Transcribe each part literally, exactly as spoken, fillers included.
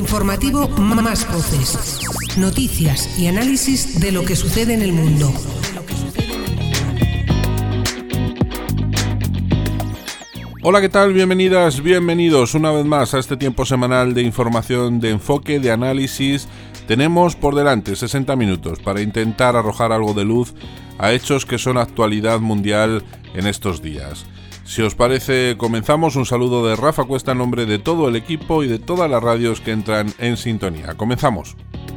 informativo Más Voces. Noticias y análisis de lo que sucede en el mundo. Hola, ¿qué tal? Bienvenidas, bienvenidos una vez más a este tiempo semanal de información, de enfoque, de análisis. Tenemos por delante sesenta minutos para intentar arrojar algo de luz a hechos que son actualidad mundial en estos días. Si os parece, comenzamos. Un saludo de Rafa Cuesta en nombre de todo el equipo y de todas las radios que entran en sintonía. Comenzamos.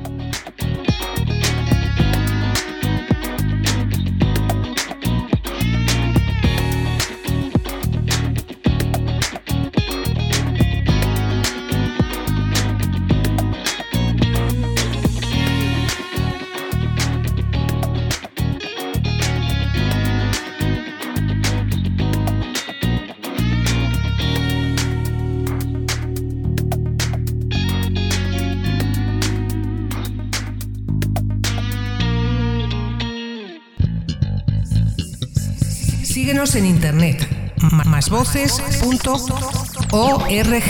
Síguenos en internet, más voces punto org.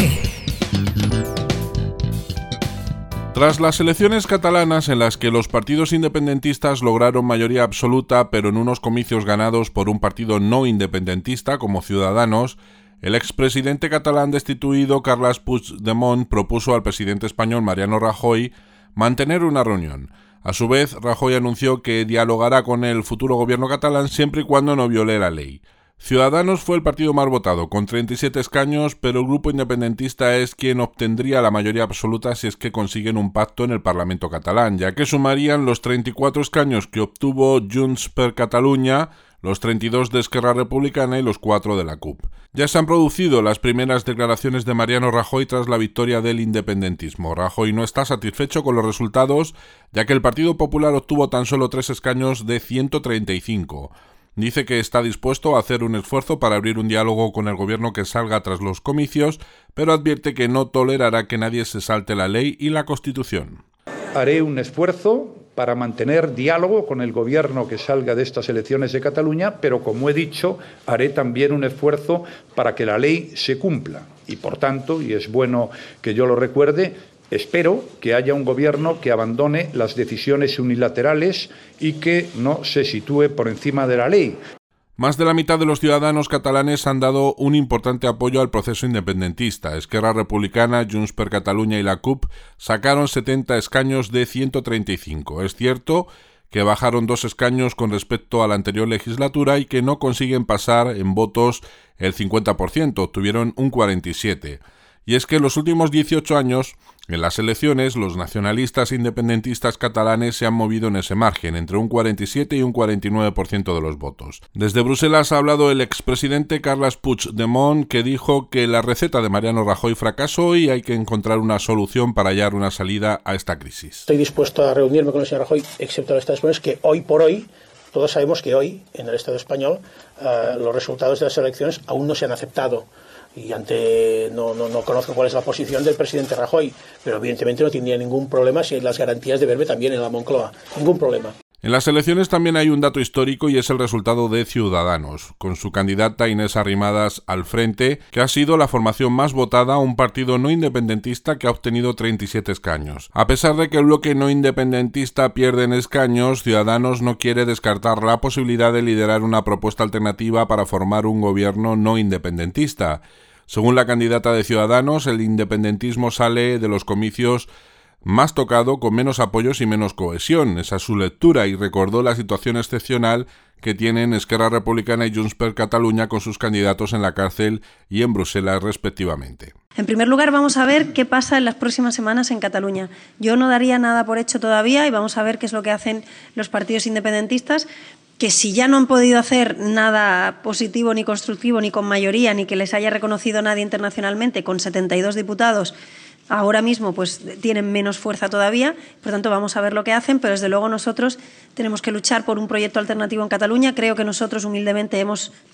Tras las elecciones catalanas en las que los partidos independentistas lograron mayoría absoluta, pero en unos comicios ganados por un partido no independentista como Ciudadanos, el expresidente catalán destituido Carles Puigdemont propuso al presidente español Mariano Rajoy mantener una reunión. A su vez, Rajoy anunció que dialogará con el futuro gobierno catalán siempre y cuando no viole la ley. Ciudadanos fue el partido más votado, con treinta y siete escaños, pero el grupo independentista es quien obtendría la mayoría absoluta si es que consiguen un pacto en el Parlamento catalán, ya que sumarían los treinta y cuatro escaños que obtuvo Junts per Catalunya, los treinta y dos de Esquerra Republicana y los cuatro de la C U P. Ya se han producido las primeras declaraciones de Mariano Rajoy tras la victoria del independentismo. Rajoy no está satisfecho con los resultados, ya que el Partido Popular obtuvo tan solo tres escaños de ciento treinta y cinco. Dice que está dispuesto a hacer un esfuerzo para abrir un diálogo con el gobierno que salga tras los comicios, pero advierte que no tolerará que nadie se salte la ley y la Constitución. Haré un esfuerzo para mantener diálogo con el gobierno que salga de estas elecciones de Cataluña, pero como he dicho, haré también un esfuerzo para que la ley se cumpla. Y por tanto, y es bueno que yo lo recuerde, espero que haya un gobierno que abandone las decisiones unilaterales y que no se sitúe por encima de la ley. Más de la mitad de los ciudadanos catalanes han dado un importante apoyo al proceso independentista. Esquerra Republicana, Junts per Catalunya y la C U P sacaron setenta escaños de ciento treinta y cinco. Es cierto que bajaron dos escaños con respecto a la anterior legislatura y que no consiguen pasar en votos el cincuenta por ciento, obtuvieron un cuarenta y siete por ciento. Y es que en los últimos dieciocho años, en las elecciones, los nacionalistas independentistas catalanes se han movido en ese margen, entre un cuarenta y siete y un cuarenta y nueve por ciento de los votos. Desde Bruselas ha hablado el expresidente Carles Puigdemont, que dijo que la receta de Mariano Rajoy fracasó y hay que encontrar una solución para hallar una salida a esta crisis. Estoy dispuesto a reunirme con el señor Rajoy, excepto en el Estado español, que hoy por hoy, todos sabemos que hoy, en el Estado español, uh, los resultados de las elecciones aún no se han aceptado. Y ante no, no, no conozco cuál es la posición del presidente Rajoy, pero evidentemente no tendría ningún problema si hay las garantías de verme también en la Moncloa. Ningún problema. En las elecciones también hay un dato histórico y es el resultado de Ciudadanos, con su candidata Inés Arrimadas al frente, que ha sido la formación más votada, un partido no independentista que ha obtenido treinta y siete escaños. A pesar de que el bloque no independentista pierde en escaños, Ciudadanos no quiere descartar la posibilidad de liderar una propuesta alternativa para formar un gobierno no independentista. Según la candidata de Ciudadanos, el independentismo sale de los comicios más tocado, con menos apoyos y menos cohesión. Esa es su lectura y recordó la situación excepcional que tienen Esquerra Republicana y Junts per Catalunya con sus candidatos en la cárcel y en Bruselas respectivamente. En primer lugar, vamos a ver qué pasa en las próximas semanas en Cataluña. Yo no daría nada por hecho todavía y vamos a ver qué es lo que hacen los partidos independentistas, que si ya no han podido hacer nada positivo ni constructivo ni con mayoría, ni que les haya reconocido nadie internacionalmente, con setenta y dos diputados, ahora mismo pues tienen menos fuerza todavía, por tanto vamos a ver lo que hacen, pero desde luego nosotros tenemos que luchar por un proyecto alternativo en Cataluña. Creo que nosotros humildemente hemos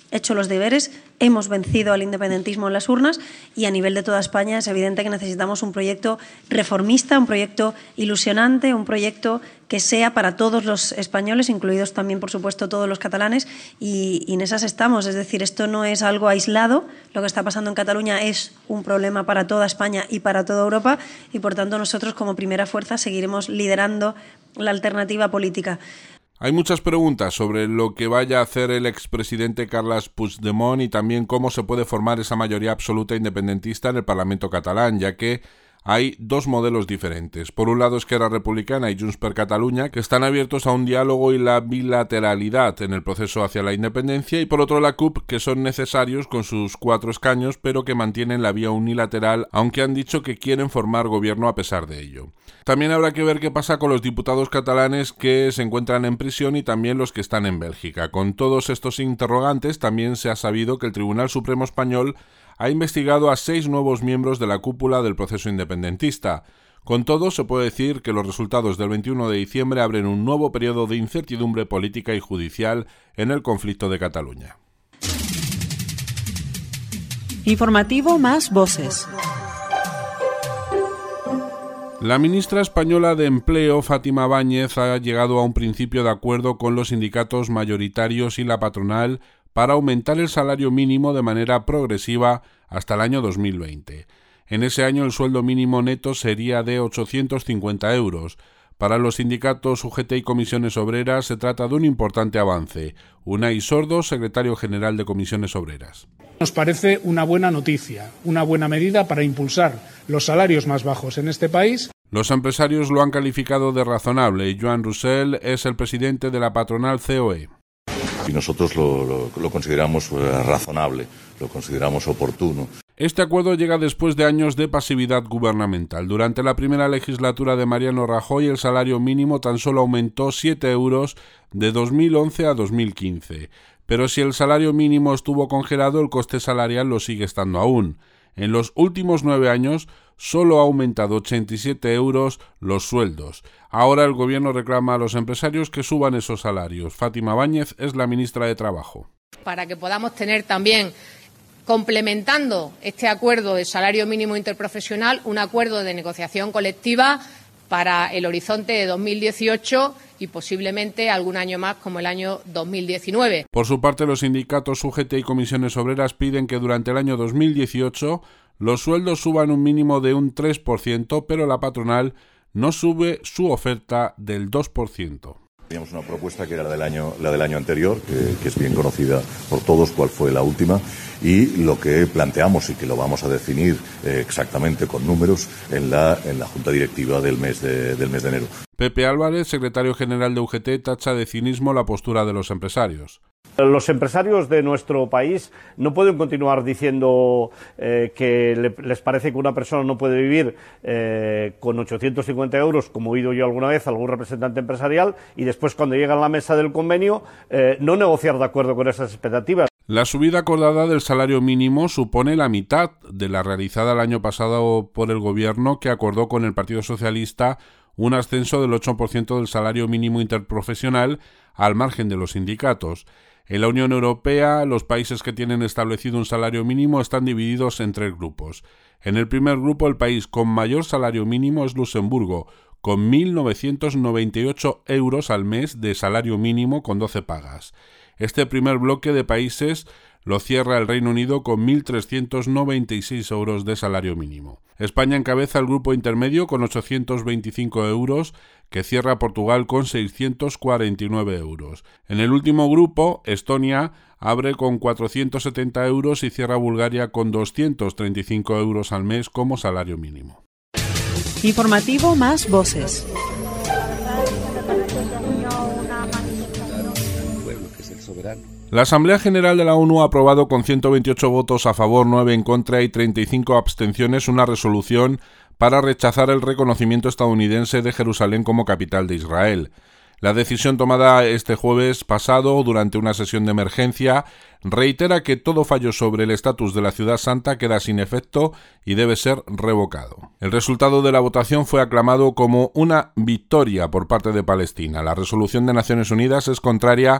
hecho los deberes, hemos vencido al independentismo en las urnas y a nivel de toda España es evidente que necesitamos un proyecto reformista, un proyecto ilusionante, un proyecto que sea para todos los españoles, incluidos también, por supuesto, todos los catalanes, y, y en esas estamos. Es decir, esto no es algo aislado, lo que está pasando en Cataluña es un problema para toda España y para toda Europa, y por tanto nosotros como primera fuerza seguiremos liderando la alternativa política. Hay muchas preguntas sobre lo que vaya a hacer el expresidente Carles Puigdemont y también cómo se puede formar esa mayoría absoluta independentista en el Parlamento catalán, ya que hay dos modelos diferentes. Por un lado, Esquerra Republicana y Junts per Catalunya, que están abiertos a un diálogo y la bilateralidad en el proceso hacia la independencia, y por otro la C U P, que son necesarios con sus cuatro escaños, pero que mantienen la vía unilateral, aunque han dicho que quieren formar gobierno a pesar de ello. También habrá que ver qué pasa con los diputados catalanes que se encuentran en prisión y también los que están en Bélgica. Con todos estos interrogantes, también se ha sabido que el Tribunal Supremo Español ha investigado a seis nuevos miembros de la cúpula del proceso independentista. Con todo, se puede decir que los resultados del veintiuno de diciembre abren un nuevo periodo de incertidumbre política y judicial en el conflicto de Cataluña. Informativo Más Voces. La ministra española de Empleo, Fátima Báñez, ha llegado a un principio de acuerdo con los sindicatos mayoritarios y la patronal para aumentar el salario mínimo de manera progresiva hasta el año dos mil veinte. En ese año el sueldo mínimo neto sería de ochocientos cincuenta euros. Para los sindicatos U G T y Comisiones Obreras se trata de un importante avance. Unai Sordo, secretario general de Comisiones Obreras. Nos parece una buena noticia, una buena medida para impulsar los salarios más bajos en este país. Los empresarios lo han calificado de razonable y Joan Roussel es el presidente de la patronal C O E. Y nosotros lo, lo, lo consideramos razonable, lo consideramos oportuno. Este acuerdo llega después de años de pasividad gubernamental. Durante la primera legislatura de Mariano Rajoy, el salario mínimo tan solo aumentó siete euros de dos mil once a dos mil quince. Pero si el salario mínimo estuvo congelado, el coste salarial lo sigue estando aún. En los últimos nueve años solo ha aumentado ochenta y siete euros los sueldos. Ahora el gobierno reclama a los empresarios que suban esos salarios. Fátima Báñez es la ministra de Trabajo. Para que podamos tener también, complementando este acuerdo de salario mínimo interprofesional, un acuerdo de negociación colectiva para el horizonte de dos mil dieciocho y posiblemente algún año más como el año dos mil diecinueve. Por su parte, los sindicatos U G T y Comisiones Obreras piden que durante el año dos mil dieciocho los sueldos suban un mínimo de un tres por ciento, pero la patronal no sube su oferta del dos por ciento. Teníamos una propuesta que era la del año, la del año anterior, que, que es bien conocida por todos, cuál fue la última, y lo que planteamos y que lo vamos a definir eh, exactamente con números en la, en la Junta Directiva del mes de, del mes de enero. Pepe Álvarez, secretario general de U G T, tacha de cinismo la postura de los empresarios. Los empresarios de nuestro país no pueden continuar diciendo eh, que le, les parece que una persona no puede vivir eh, con ochocientos cincuenta euros, como he oído yo alguna vez a algún representante empresarial, y después cuando llega a la mesa del convenio eh, no negociar de acuerdo con esas expectativas. La subida acordada del salario mínimo supone la mitad de la realizada el año pasado por el Gobierno, que acordó con el Partido Socialista un ascenso del ocho por ciento del salario mínimo interprofesional al margen de los sindicatos. En la Unión Europea, los países que tienen establecido un salario mínimo están divididos en tres grupos. En el primer grupo, el país con mayor salario mínimo es Luxemburgo, con mil novecientos noventa y ocho euros al mes de salario mínimo con doce pagas. Este primer bloque de países lo cierra el Reino Unido con mil trescientos noventa y seis euros de salario mínimo. España encabeza el grupo intermedio con ochocientos veinticinco euros, que cierra Portugal con seiscientos cuarenta y nueve euros. En el último grupo, Estonia abre con cuatrocientos setenta euros y cierra Bulgaria con doscientos treinta y cinco euros al mes como salario mínimo. Informativo Más Voces. La Asamblea General de la ONU ha aprobado con ciento veintiocho votos a favor, nueve en contra y treinta y cinco abstenciones una resolución para rechazar el reconocimiento estadounidense de Jerusalén como capital de Israel. La decisión tomada este jueves pasado durante una sesión de emergencia reitera que todo fallo sobre el estatus de la ciudad santa queda sin efecto y debe ser revocado. El resultado de la votación fue aclamado como una victoria por parte de Palestina. La resolución de Naciones Unidas es contraria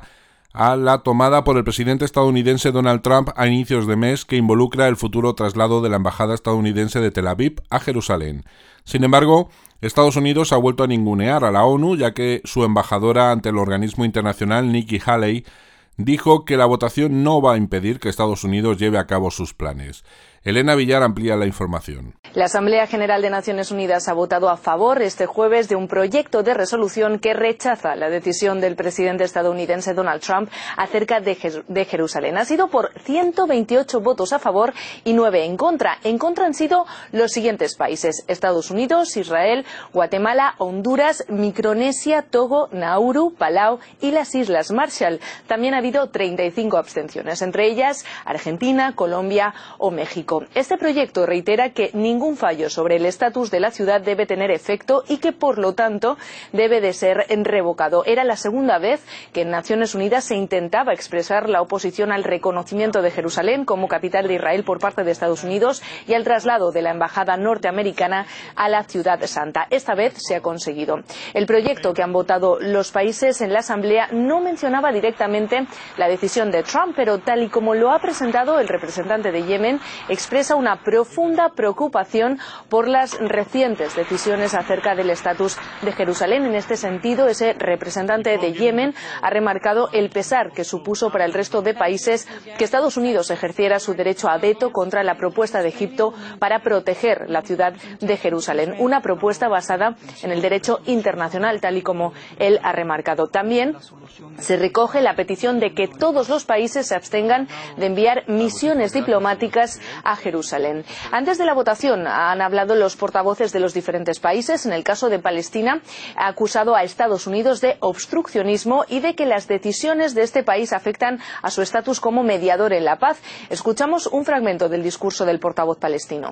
a la tomada por el presidente estadounidense Donald Trump a inicios de mes, que involucra el futuro traslado de la embajada estadounidense de Tel Aviv a Jerusalén. Sin embargo, Estados Unidos ha vuelto a ningunear a la ONU, ya que su embajadora ante el organismo internacional, Nikki Haley, dijo que la votación no va a impedir que Estados Unidos lleve a cabo sus planes. Elena Villar amplía la información. La Asamblea General de Naciones Unidas ha votado a favor este jueves de un proyecto de resolución que rechaza la decisión del presidente estadounidense Donald Trump acerca de, Jer- de Jerusalén. Ha sido por ciento veintiocho votos a favor y nueve en contra. En contra han sido los siguientes países: Estados Unidos, Israel, Guatemala, Honduras, Micronesia, Togo, Nauru, Palau y las Islas Marshall. También ha habido treinta y cinco abstenciones, entre ellas Argentina, Colombia o México. Este proyecto reitera que ningún fallo sobre el estatus de la ciudad debe tener efecto y que, por lo tanto, debe de ser revocado. Era la segunda vez que en Naciones Unidas se intentaba expresar la oposición al reconocimiento de Jerusalén como capital de Israel por parte de Estados Unidos y al traslado de la embajada norteamericana a la Ciudad Santa. Esta vez se ha conseguido. El proyecto que han votado los países en la Asamblea no mencionaba directamente la decisión de Trump, pero tal y como lo ha presentado el representante de Yemen, expresa una profunda preocupación por las recientes decisiones acerca del estatus de Jerusalén. En este sentido, ese representante de Yemen ha remarcado el pesar que supuso para el resto de países que Estados Unidos ejerciera su derecho a veto contra la propuesta de Egipto para proteger la ciudad de Jerusalén, una propuesta basada en el derecho internacional, tal y como él ha remarcado. También se recoge la petición de que todos los países se abstengan de enviar misiones diplomáticas a Jerusalén. Antes de la votación han hablado los portavoces de los diferentes países. En el caso de Palestina, ha acusado a Estados Unidos de obstruccionismo y de que las decisiones de este país afectan a su estatus como mediador en la paz. Escuchamos un fragmento del discurso del portavoz palestino.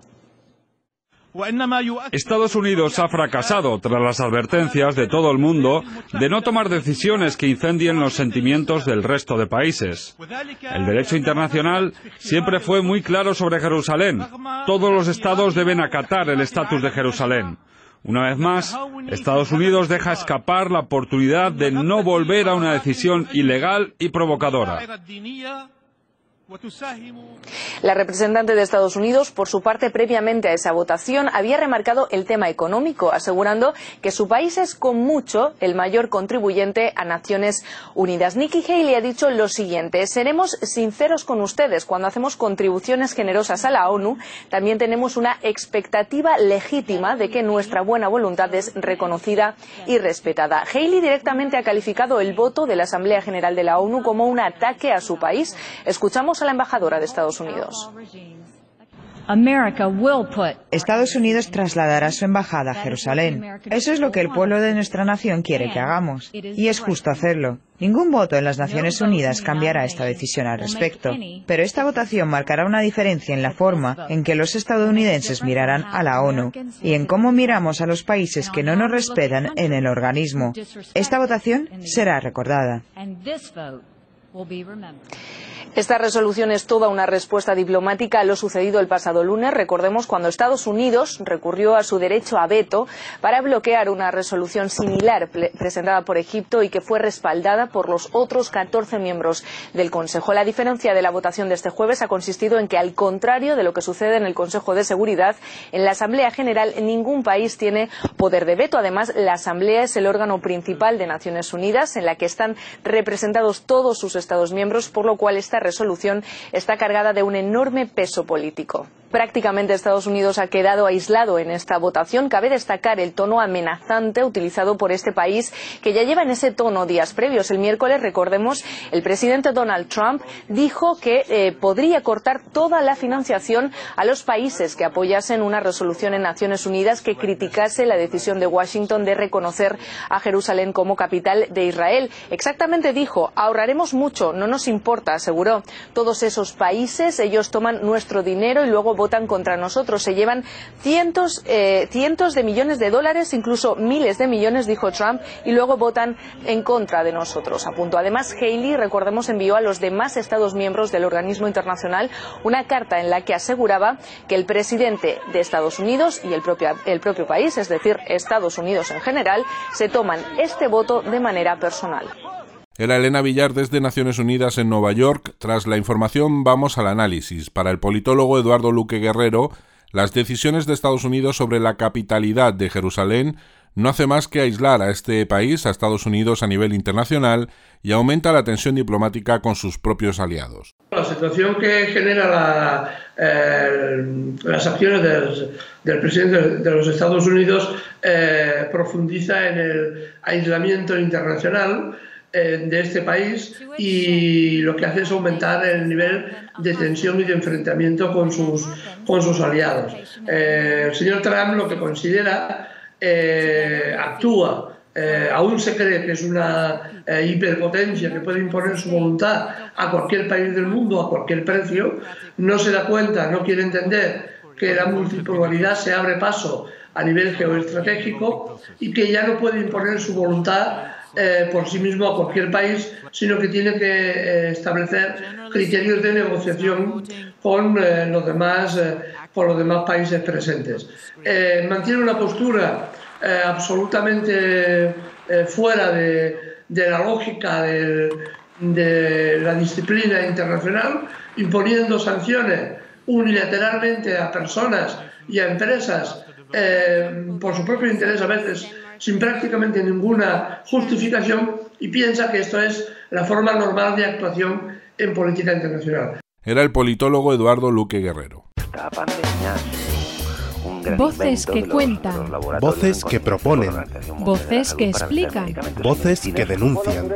Estados Unidos ha fracasado tras las advertencias de todo el mundo de no tomar decisiones que incendien los sentimientos del resto de países. El derecho internacional siempre fue muy claro sobre Jerusalén. Todos los estados deben acatar el estatus de Jerusalén. Una vez más, Estados Unidos deja escapar la oportunidad de no volver a una decisión ilegal y provocadora. La representante de Estados Unidos, por su parte, previamente a esa votación, había remarcado el tema económico, asegurando que su país es con mucho el mayor contribuyente a Naciones Unidas. Nikki Haley ha dicho lo siguiente: seremos sinceros con ustedes, cuando hacemos contribuciones generosas a la ONU, también tenemos una expectativa legítima de que nuestra buena voluntad es reconocida y respetada. Haley directamente ha calificado el voto de la Asamblea General de la ONU como un ataque a su país. Escuchamos a la embajadora de Estados Unidos. Estados Unidos trasladará su embajada a Jerusalén. Eso es lo que el pueblo de nuestra nación quiere que hagamos. Y es justo hacerlo. Ningún voto en las Naciones Unidas cambiará esta decisión al respecto. Pero esta votación marcará una diferencia en la forma en que los estadounidenses mirarán a la ONU y en cómo miramos a los países que no nos respetan en el organismo. Esta votación será recordada. Esta resolución es toda una respuesta diplomática a lo sucedido el pasado lunes. Recordemos cuando Estados Unidos recurrió a su derecho a veto para bloquear una resolución similar presentada por Egipto y que fue respaldada por los otros catorce miembros del Consejo. La diferencia de la votación de este jueves ha consistido en que, al contrario de lo que sucede en el Consejo de Seguridad, en la Asamblea General ningún país tiene poder de veto. Además, la Asamblea es el órgano principal de Naciones Unidas, en la que están representados todos sus Estados miembros, por lo cual esta resolución está cargada de un enorme peso político. Prácticamente Estados Unidos ha quedado aislado en esta votación. Cabe destacar el tono amenazante utilizado por este país, que ya lleva en ese tono días previos. El miércoles, recordemos, el presidente Donald Trump dijo que eh, podría cortar toda la financiación a los países que apoyasen una resolución en Naciones Unidas que criticase la decisión de Washington de reconocer a Jerusalén como capital de Israel. Exactamente dijo: ahorraremos mucho, no nos importa, aseguró. Todos esos países, ellos toman nuestro dinero y luego votan contra nosotros. Se llevan cientos, eh, cientos de millones de dólares, incluso miles de millones, dijo Trump, y luego votan en contra de nosotros, apuntó. Además, Haley, recordemos, envió a los demás Estados miembros del organismo internacional una carta en la que aseguraba que el presidente de Estados Unidos y el propio, el propio país, es decir, Estados Unidos en general, se toman este voto de manera personal. Era Elena Villar desde Naciones Unidas en Nueva York. Tras la información vamos al análisis. Para el politólogo Eduardo Luque Guerrero, las decisiones de Estados Unidos sobre la capitalidad de Jerusalén no hace más que aislar a este país, a Estados Unidos a nivel internacional, y aumenta la tensión diplomática con sus propios aliados. La situación que genera la, eh, las acciones del, del presidente de los Estados Unidos eh, profundiza en el aislamiento internacional de este país y lo que hace es aumentar el nivel de tensión y de enfrentamiento con sus, con sus aliados. Eh, el señor Trump lo que considera eh, actúa, eh, aún se cree que es una eh, hiperpotencia que puede imponer su voluntad a cualquier país del mundo a cualquier precio, no se da cuenta, no quiere entender que la multipolaridad se abre paso a nivel geoestratégico y que ya no puede imponer su voluntad Eh, por sí mismo a cualquier país, sino que tiene que eh, establecer criterios de negociación con, eh, los, demás, eh, con los demás países presentes. Eh, mantiene una postura eh, absolutamente eh, fuera de, de la lógica del, de la disciplina internacional, imponiendo sanciones unilateralmente a personas y a empresas eh, por su propio interés, a veces sin prácticamente ninguna justificación, y piensa que esto es la forma normal de actuación en política internacional. Era el politólogo Eduardo Luque Guerrero. Esta pandemia es un gran Voces que de los, cuentan, de los voces que proponen, voces que explican, voces que denuncian.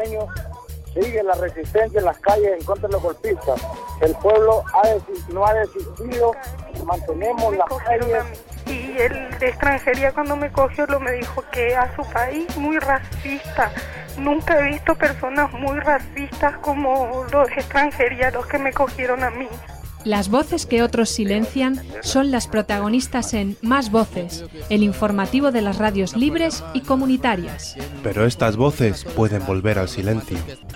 Sigue la resistencia en las calles en contra de los golpistas. El pueblo ha desistido, no ha desistido, mantenemos las calles. Y el de extranjería cuando me cogió lo me dijo que a su país muy racista. Nunca he visto personas muy racistas como los de extranjería, los que me cogieron a mí. Las voces que otros silencian son las protagonistas en Más Voces, el informativo de las radios libres y comunitarias. Pero estas voces pueden volver al silencio.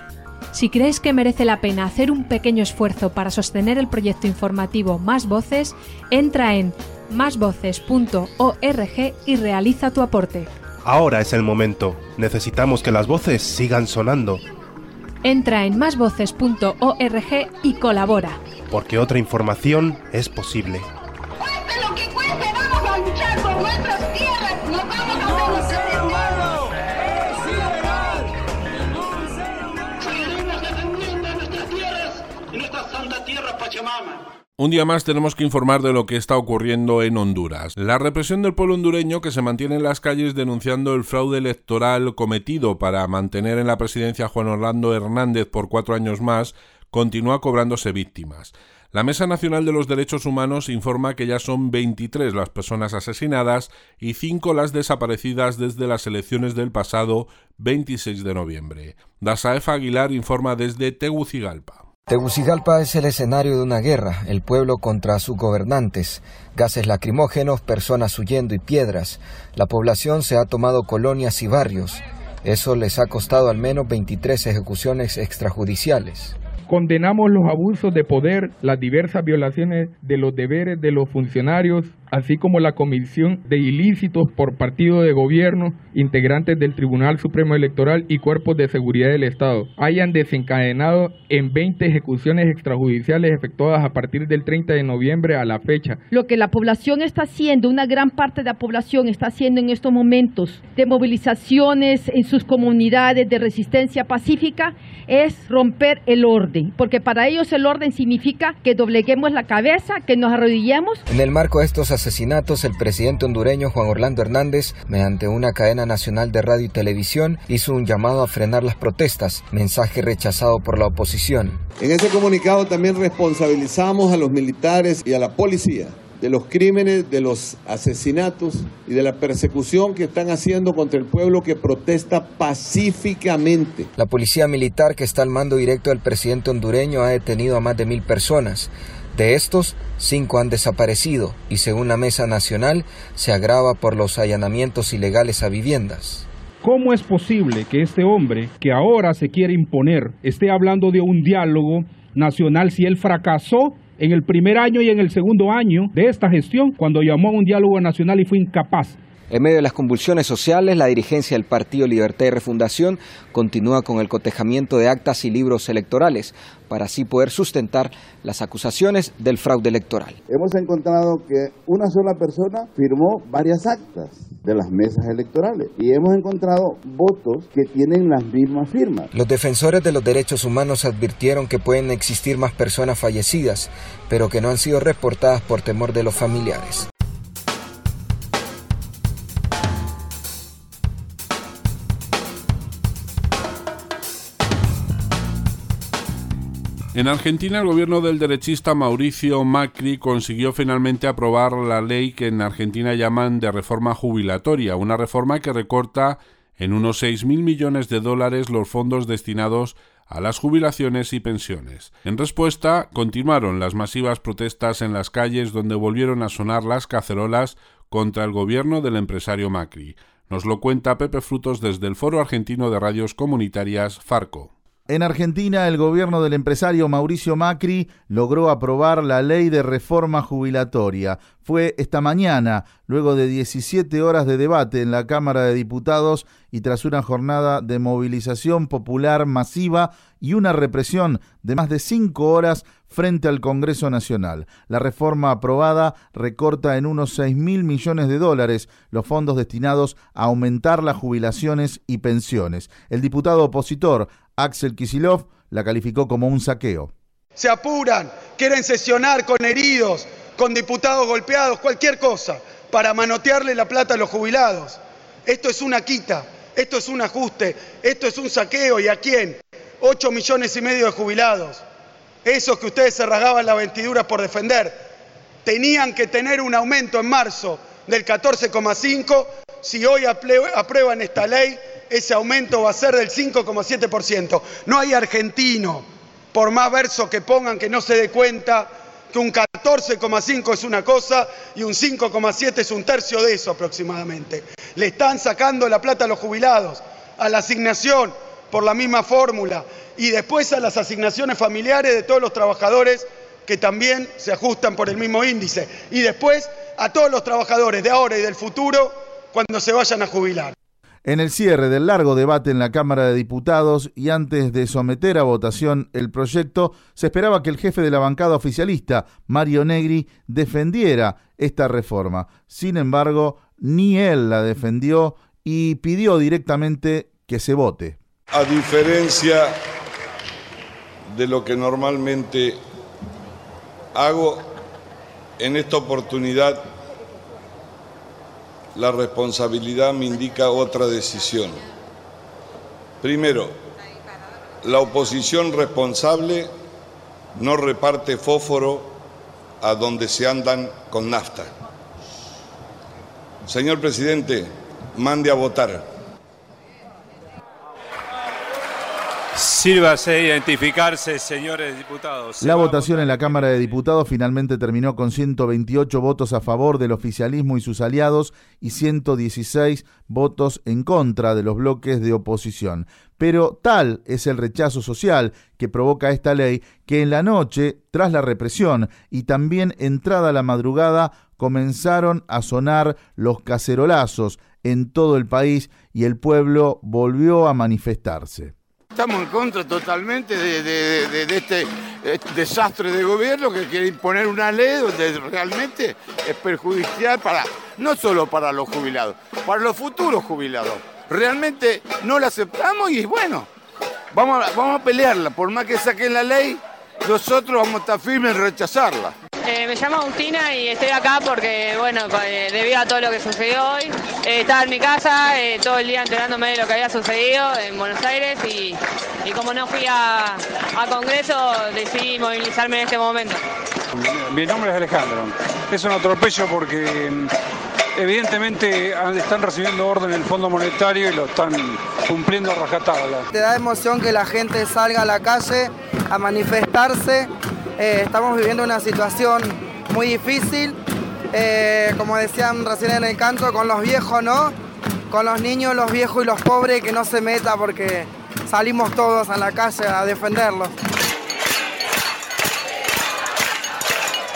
Si crees que merece la pena hacer un pequeño esfuerzo para sostener el proyecto informativo Más Voces, entra en más voces punto org y realiza tu aporte. Ahora es el momento. Necesitamos que las voces sigan sonando. Entra en más voces punto org y colabora. Porque otra información es posible. Cueste lo que cueste, vamos a luchar por nuestras tierras. Nos vamos a ¡No ser humano! ¡Es ilegal! ¡No ser humano! Seguiremos defendiendo nuestras tierras y nuestra santa tierra Pachamama. Un día más tenemos que informar de lo que está ocurriendo en Honduras. La represión del pueblo hondureño, que se mantiene en las calles denunciando el fraude electoral cometido para mantener en la presidencia a Juan Orlando Hernández por cuatro años más, continúa cobrándose víctimas. La Mesa Nacional de los Derechos Humanos informa que ya son veintitrés las personas asesinadas y cinco las desaparecidas desde las elecciones del pasado veintiséis de noviembre. Dasaefa Aguilar informa desde Tegucigalpa. Tegucigalpa es el escenario de una guerra, el pueblo contra sus gobernantes, gases lacrimógenos, personas huyendo y piedras. La población se ha tomado colonias y barrios. Eso les ha costado al menos veintitrés ejecuciones extrajudiciales. Condenamos los abusos de poder, las diversas violaciones de los deberes de los funcionarios, así como la comisión de ilícitos por partido de gobierno, integrantes del Tribunal Supremo Electoral y cuerpos de seguridad del Estado, hayan desencadenado en veinte ejecuciones extrajudiciales efectuadas a partir del treinta de noviembre a la fecha. Lo que la población está haciendo, una gran parte de la población está haciendo en estos momentos de movilizaciones en sus comunidades de resistencia pacífica, es romper el orden, porque para ellos el orden significa que dobleguemos la cabeza, que nos arrodillemos. En el marco de estos asesinatos, el presidente hondureño Juan Orlando Hernández, mediante una cadena nacional de radio y televisión, hizo un llamado a frenar las protestas, mensaje rechazado por la oposición. En ese comunicado también responsabilizamos a los militares y a la policía de los crímenes, de los asesinatos y de la persecución que están haciendo contra el pueblo que protesta pacíficamente. La policía militar, que está al mando directo del presidente hondureño, ha detenido a más de mil personas. De estos, cinco han desaparecido y, según la Mesa Nacional, se agrava por los allanamientos ilegales a viviendas. ¿Cómo es posible que este hombre, que ahora se quiere imponer, esté hablando de un diálogo nacional si él fracasó en el primer año y en el segundo año de esta gestión, cuando llamó a un diálogo nacional y fue incapaz? En medio de las convulsiones sociales, la dirigencia del Partido Libertad y Refundación continúa con el cotejamiento de actas y libros electorales para así poder sustentar las acusaciones del fraude electoral. Hemos encontrado que una sola persona firmó varias actas de las mesas electorales y hemos encontrado votos que tienen las mismas firmas. Los defensores de los derechos humanos advirtieron que pueden existir más personas fallecidas, pero que no han sido reportadas por temor de los familiares. En Argentina, el gobierno del derechista Mauricio Macri consiguió finalmente aprobar la ley que en Argentina llaman de reforma jubilatoria, una reforma que recorta en unos seis mil millones de dólares los fondos destinados a las jubilaciones y pensiones. En respuesta, continuaron las masivas protestas en las calles donde volvieron a sonar las cacerolas contra el gobierno del empresario Macri. Nos lo cuenta Pepe Frutos desde el Foro Argentino de Radios Comunitarias, Farco. En Argentina, el gobierno del empresario Mauricio Macri logró aprobar la ley de reforma jubilatoria. Fue esta mañana, luego de diecisiete horas de debate en la Cámara de Diputados y tras una jornada de movilización popular masiva y una represión de más de cinco horas frente al Congreso Nacional. La reforma aprobada recorta en unos seis mil millones de dólares los fondos destinados a aumentar las jubilaciones y pensiones. El diputado opositor Axel Kicillof la calificó como un saqueo. Se apuran, quieren sesionar con heridos, con diputados golpeados, cualquier cosa, para manotearle la plata a los jubilados. Esto es una quita, esto es un ajuste, esto es un saqueo. ¿Y a quién? Ocho millones y medio de jubilados. Esos que ustedes se rasgaban las vestiduras por defender. Tenían que tener un aumento en marzo del catorce coma cinco. Si hoy aprueban esta ley, ese aumento va a ser del cinco coma siete por ciento. No hay argentino, por más verso que pongan, que no se dé cuenta que un catorce coma cinco es una cosa y un cinco coma siete es un tercio de eso aproximadamente. Le están sacando la plata a los jubilados, a la asignación por la misma fórmula y después a las asignaciones familiares de todos los trabajadores que también se ajustan por el mismo índice y después a todos los trabajadores de ahora y del futuro cuando se vayan a jubilar. En el cierre del largo debate en la Cámara de Diputados y antes de someter a votación el proyecto, se esperaba que el jefe de la bancada oficialista, Mario Negri, defendiera esta reforma. Sin embargo, ni él la defendió y pidió directamente que se vote. A diferencia de lo que normalmente hago, en esta oportunidad la responsabilidad me indica otra decisión. Primero, la oposición responsable no reparte fósforo a donde se andan con nafta. Señor presidente, mande a votar. Sírvase identificarse, señores diputados. La votación en la Cámara de Diputados finalmente terminó con ciento veintiocho votos a favor del oficialismo y sus aliados y ciento dieciséis votos en contra de los bloques de oposición. Pero tal es el rechazo social que provoca esta ley que en la noche, tras la represión y también entrada la madrugada, comenzaron a sonar los cacerolazos en todo el país y el pueblo volvió a manifestarse. Estamos en contra totalmente de, de, de, de este, este desastre de gobierno que quiere imponer una ley donde realmente es perjudicial para, no solo para los jubilados, para los futuros jubilados. Realmente no la aceptamos y bueno, vamos a, vamos a pelearla. Por más que saquen la ley, nosotros vamos a estar firmes en rechazarla. Eh, me llamo Agustina y estoy acá porque, bueno, eh, debido a todo lo que sucedió hoy, eh, estaba en mi casa eh, todo el día enterándome de lo que había sucedido en Buenos Aires y, y como no fui a, a Congreso, decidí movilizarme en este momento. Mi nombre es Alejandro. Es un atropello porque evidentemente están recibiendo orden del Fondo Monetario y lo están cumpliendo a rajatabla. Te da emoción que la gente salga a la calle a manifestarse. Eh, estamos viviendo una situación muy difícil, eh, como decían recién en el canto, con los viejos no, con los niños, los viejos y los pobres que no se meta porque salimos todos a la calle a defenderlos.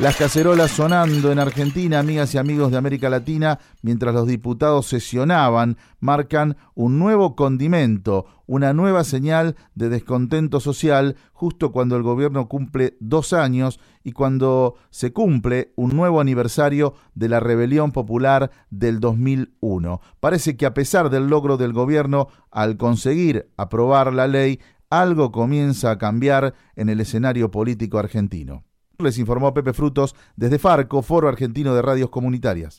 Las cacerolas sonando en Argentina, amigas y amigos de América Latina, mientras los diputados sesionaban, marcan un nuevo condimento, una nueva señal de descontento social, justo cuando el gobierno cumple dos años y cuando se cumple un nuevo aniversario de la rebelión popular del dos mil uno. Parece que a pesar del logro del gobierno, al conseguir aprobar la ley, algo comienza a cambiar en el escenario político argentino. Les informó Pepe Frutos desde Farco, Foro Argentino de Radios Comunitarias.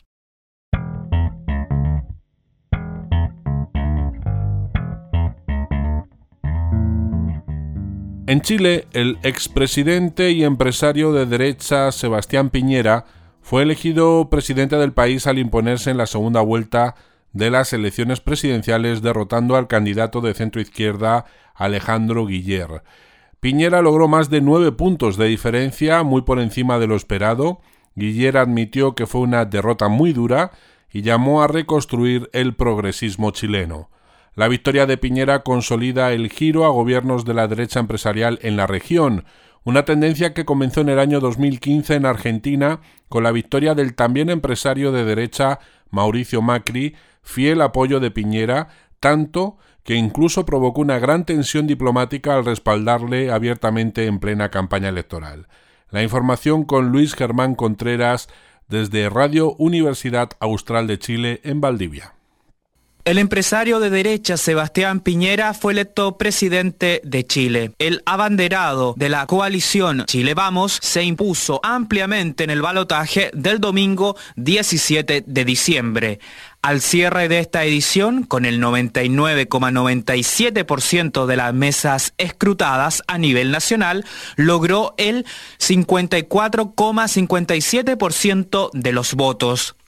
En Chile, el expresidente y empresario de derecha Sebastián Piñera fue elegido presidente del país al imponerse en la segunda vuelta de las elecciones presidenciales, derrotando al candidato de centroizquierda Alejandro Guiller. Piñera logró más de nueve puntos de diferencia, muy por encima de lo esperado. Guiller admitió que fue una derrota muy dura y llamó a reconstruir el progresismo chileno. La victoria de Piñera consolida el giro a gobiernos de la derecha empresarial en la región, una tendencia que comenzó en el año dos mil quince en Argentina con la victoria del también empresario de derecha Mauricio Macri, fiel apoyo de Piñera, tanto que incluso provocó una gran tensión diplomática al respaldarle abiertamente en plena campaña electoral. La información con Luis Germán Contreras desde Radio Universidad Austral de Chile en Valdivia. El empresario de derecha Sebastián Piñera fue electo presidente de Chile. El abanderado de la coalición Chile Vamos se impuso ampliamente en el balotaje del domingo diecisiete de diciembre. Al cierre de esta edición, con el noventa y nueve coma noventa y siete por ciento de las mesas escrutadas a nivel nacional, logró el cincuenta y cuatro coma cincuenta y siete por ciento de los votos.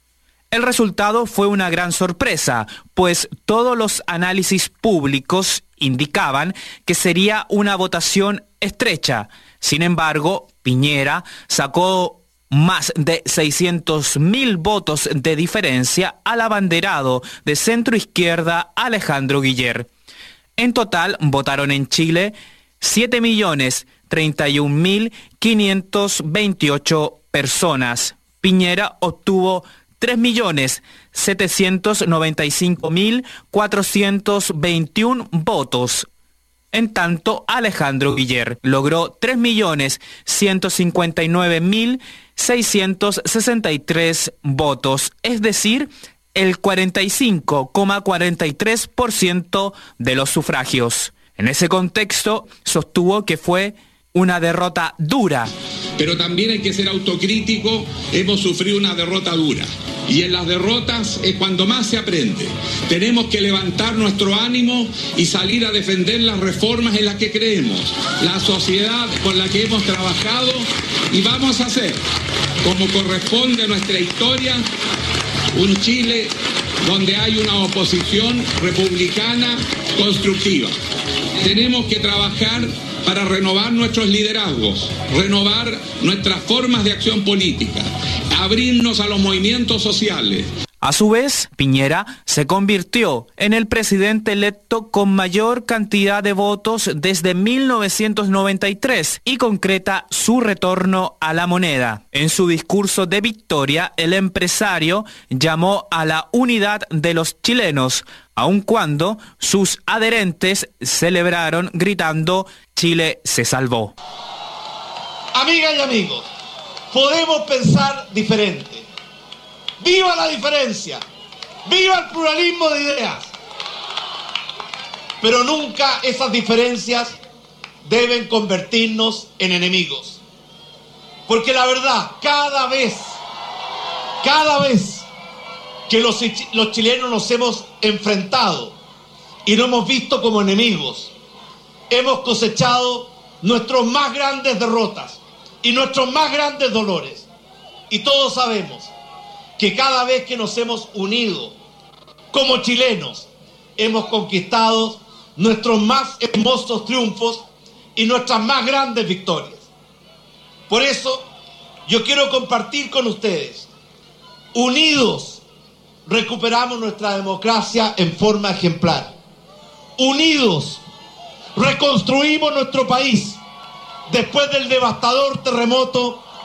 El resultado fue una gran sorpresa, pues todos los análisis públicos indicaban que sería una votación estrecha. Sin embargo, Piñera sacó más de seiscientos mil votos de diferencia al abanderado de centroizquierda Alejandro Guiller. En total votaron en Chile siete millones treinta y un mil quinientos veintiocho personas. Piñera obtuvo tres millones setecientos noventa y cinco mil cuatrocientos veintiuno votos. En tanto, Alejandro Guiller logró tres millones ciento cincuenta y nueve mil seiscientos sesenta y tres votos, es decir, el cuarenta y cinco coma cuarenta y tres por ciento de los sufragios. En ese contexto, sostuvo que fue una derrota dura. Pero también hay que ser autocrítico, hemos sufrido una derrota dura. Y en las derrotas es cuando más se aprende. Tenemos que levantar nuestro ánimo y salir a defender las reformas en las que creemos, la sociedad con la que hemos trabajado, y vamos a hacer, como corresponde a nuestra historia, un Chile donde hay una oposición republicana constructiva. Tenemos que trabajar para renovar nuestros liderazgos, renovar nuestras formas de acción política, abrirnos a los movimientos sociales. A su vez, Piñera se convirtió en el presidente electo con mayor cantidad de votos desde mil novecientos noventa y tres y concreta su retorno a la moneda. En su discurso de victoria, el empresario llamó a la unidad de los chilenos, aun cuando sus adherentes celebraron gritando «Chile se salvó». Amigas y amigos, podemos pensar diferente. ¡Viva la diferencia! ¡Viva el pluralismo de ideas! Pero nunca esas diferencias deben convertirnos en enemigos. Porque la verdad, cada vez, cada vez que los, los chilenos nos hemos enfrentado y nos hemos visto como enemigos, hemos cosechado nuestras más grandes derrotas y nuestros más grandes dolores. Y todos sabemos que cada vez que nos hemos unido como chilenos, hemos conquistado nuestros más hermosos triunfos y nuestras más grandes victorias. Por eso, yo quiero compartir con ustedes, unidos, recuperamos nuestra democracia en forma ejemplar. Unidos, reconstruimos nuestro país después del devastador terremoto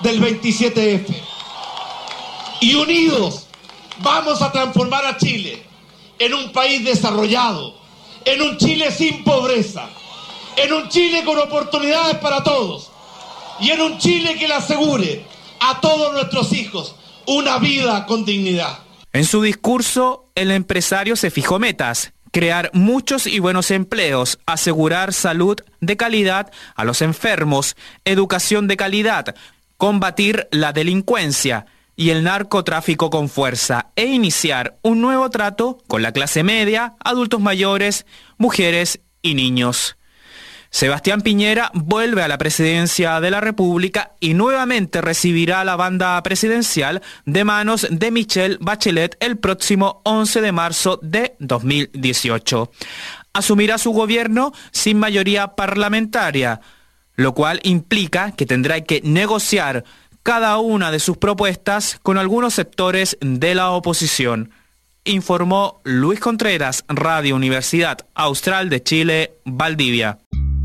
del veintisiete efe. Y unidos vamos a transformar a Chile en un país desarrollado, en un Chile sin pobreza, en un Chile con oportunidades para todos y en un Chile que le asegure a todos nuestros hijos una vida con dignidad. En su discurso, el empresario se fijó metas: crear muchos y buenos empleos, asegurar salud de calidad a los enfermos, educación de calidad, combatir la delincuencia y el narcotráfico con fuerza e iniciar un nuevo trato con la clase media, adultos mayores, mujeres y niños. Sebastián Piñera vuelve a la presidencia de la República y nuevamente recibirá la banda presidencial de manos de Michelle Bachelet el próximo once de marzo de dos mil dieciocho. Asumirá su gobierno sin mayoría parlamentaria, lo cual implica que tendrá que negociar cada una de sus propuestas con algunos sectores de la oposición. Informó Luis Contreras, Radio Universidad Austral de Chile, Valdivia.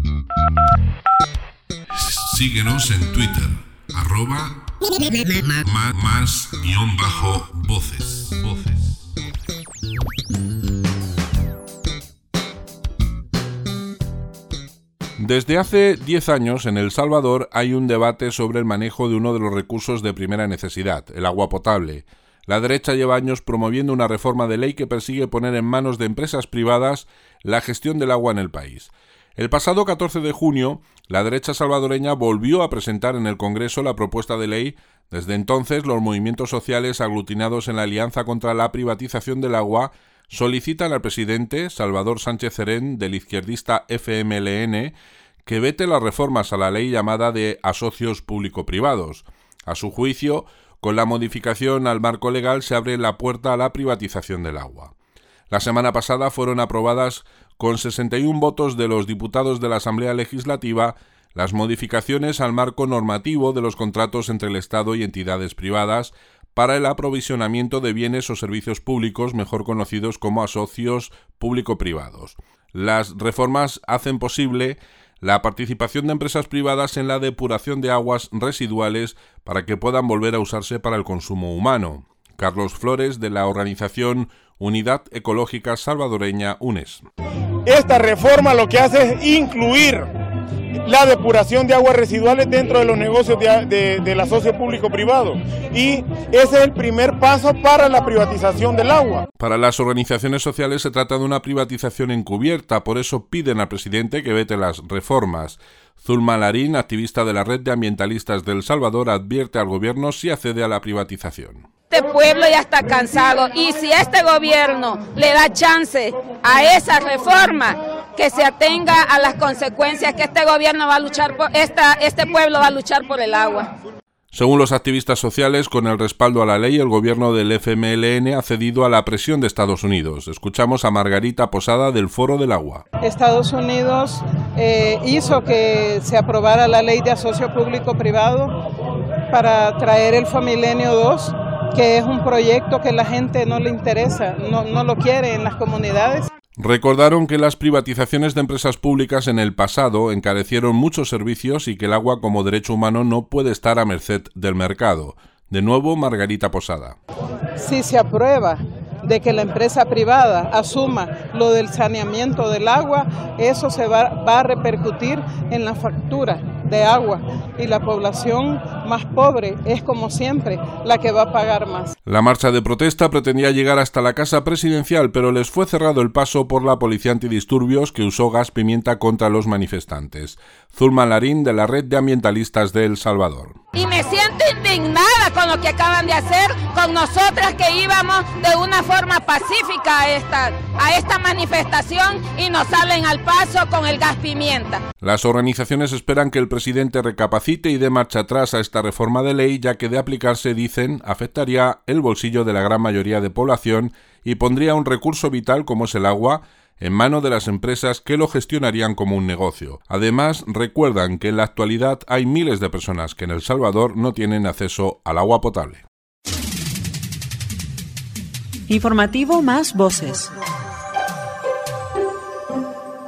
Síguenos en Twitter, arroba ma, más guión bajo voces. voces. Desde hace diez años en El Salvador hay un debate sobre el manejo de uno de los recursos de primera necesidad, el agua potable. La derecha lleva años promoviendo una reforma de ley que persigue poner en manos de empresas privadas la gestión del agua en el país. El pasado catorce de junio, la derecha salvadoreña volvió a presentar en el Congreso la propuesta de ley. Desde entonces, los movimientos sociales aglutinados en la Alianza contra la Privatización del Agua solicitan al presidente Salvador Sánchez Serén, del izquierdista efe eme ele ene, que vete las reformas a la ley llamada de asocios público-privados. A su juicio, con la modificación al marco legal se abre la puerta a la privatización del agua. La semana pasada fueron aprobadas con sesenta y un votos de los diputados de la Asamblea Legislativa las modificaciones al marco normativo de los contratos entre el Estado y entidades privadas para el aprovisionamiento de bienes o servicios públicos, mejor conocidos como asocios público-privados. Las reformas hacen posible la participación de empresas privadas en la depuración de aguas residuales para que puedan volver a usarse para el consumo humano. Carlos Flores, de la organización Unidad Ecológica Salvadoreña, UNES. Esta reforma lo que hace es incluir la depuración de aguas residuales dentro de los negocios de, de, del asocio público-privado, y ese es el primer paso para la privatización del agua. Para las organizaciones sociales se trata de una privatización encubierta, por eso piden al presidente que vete las reformas. Zulma Larín, activista de la Red de Ambientalistas de El Salvador, advierte al gobierno si accede a la privatización. Este pueblo ya está cansado, y si este gobierno le da chance a esa reforma, que se atenga a las consecuencias que este gobierno va a luchar por, esta, este pueblo va a luchar por el agua. Según los activistas sociales, con el respaldo a la ley, el gobierno del efe eme ele ene ha cedido a la presión de Estados Unidos. Escuchamos a Margarita Posada del Foro del Agua. Estados Unidos eh, hizo que se aprobara la ley de asocio público-privado para traer el Familenio dos, que es un proyecto que la gente no le interesa, no, no lo quiere en las comunidades. Recordaron que las privatizaciones de empresas públicas en el pasado encarecieron muchos servicios y que el agua como derecho humano no puede estar a merced del mercado. De nuevo, Margarita Posada. Si se aprueba de que la empresa privada asuma lo del saneamiento del agua, eso se va, va a repercutir en la factura de agua, y la población más pobre es, como siempre, la que va a pagar más. La marcha de protesta pretendía llegar hasta la Casa Presidencial, pero les fue cerrado el paso por la policía antidisturbios, que usó gas pimienta contra los manifestantes. Zulma Larín, de la Red de Ambientalistas de El Salvador. Y me siento indignada con lo que acaban de hacer con nosotras, que íbamos de una forma pacífica a esta, a esta manifestación, y nos salen al paso con el gas pimienta. Las organizaciones esperan que el presidente recapacite y dé marcha atrás a esta reforma de ley, ya que de aplicarse, dicen, afectaría el bolsillo de la gran mayoría de población y pondría un recurso vital como es el agua en manos de las empresas que lo gestionarían como un negocio. Además, recuerdan que en la actualidad hay miles de personas que en El Salvador no tienen acceso al agua potable. Informativo Más Voces.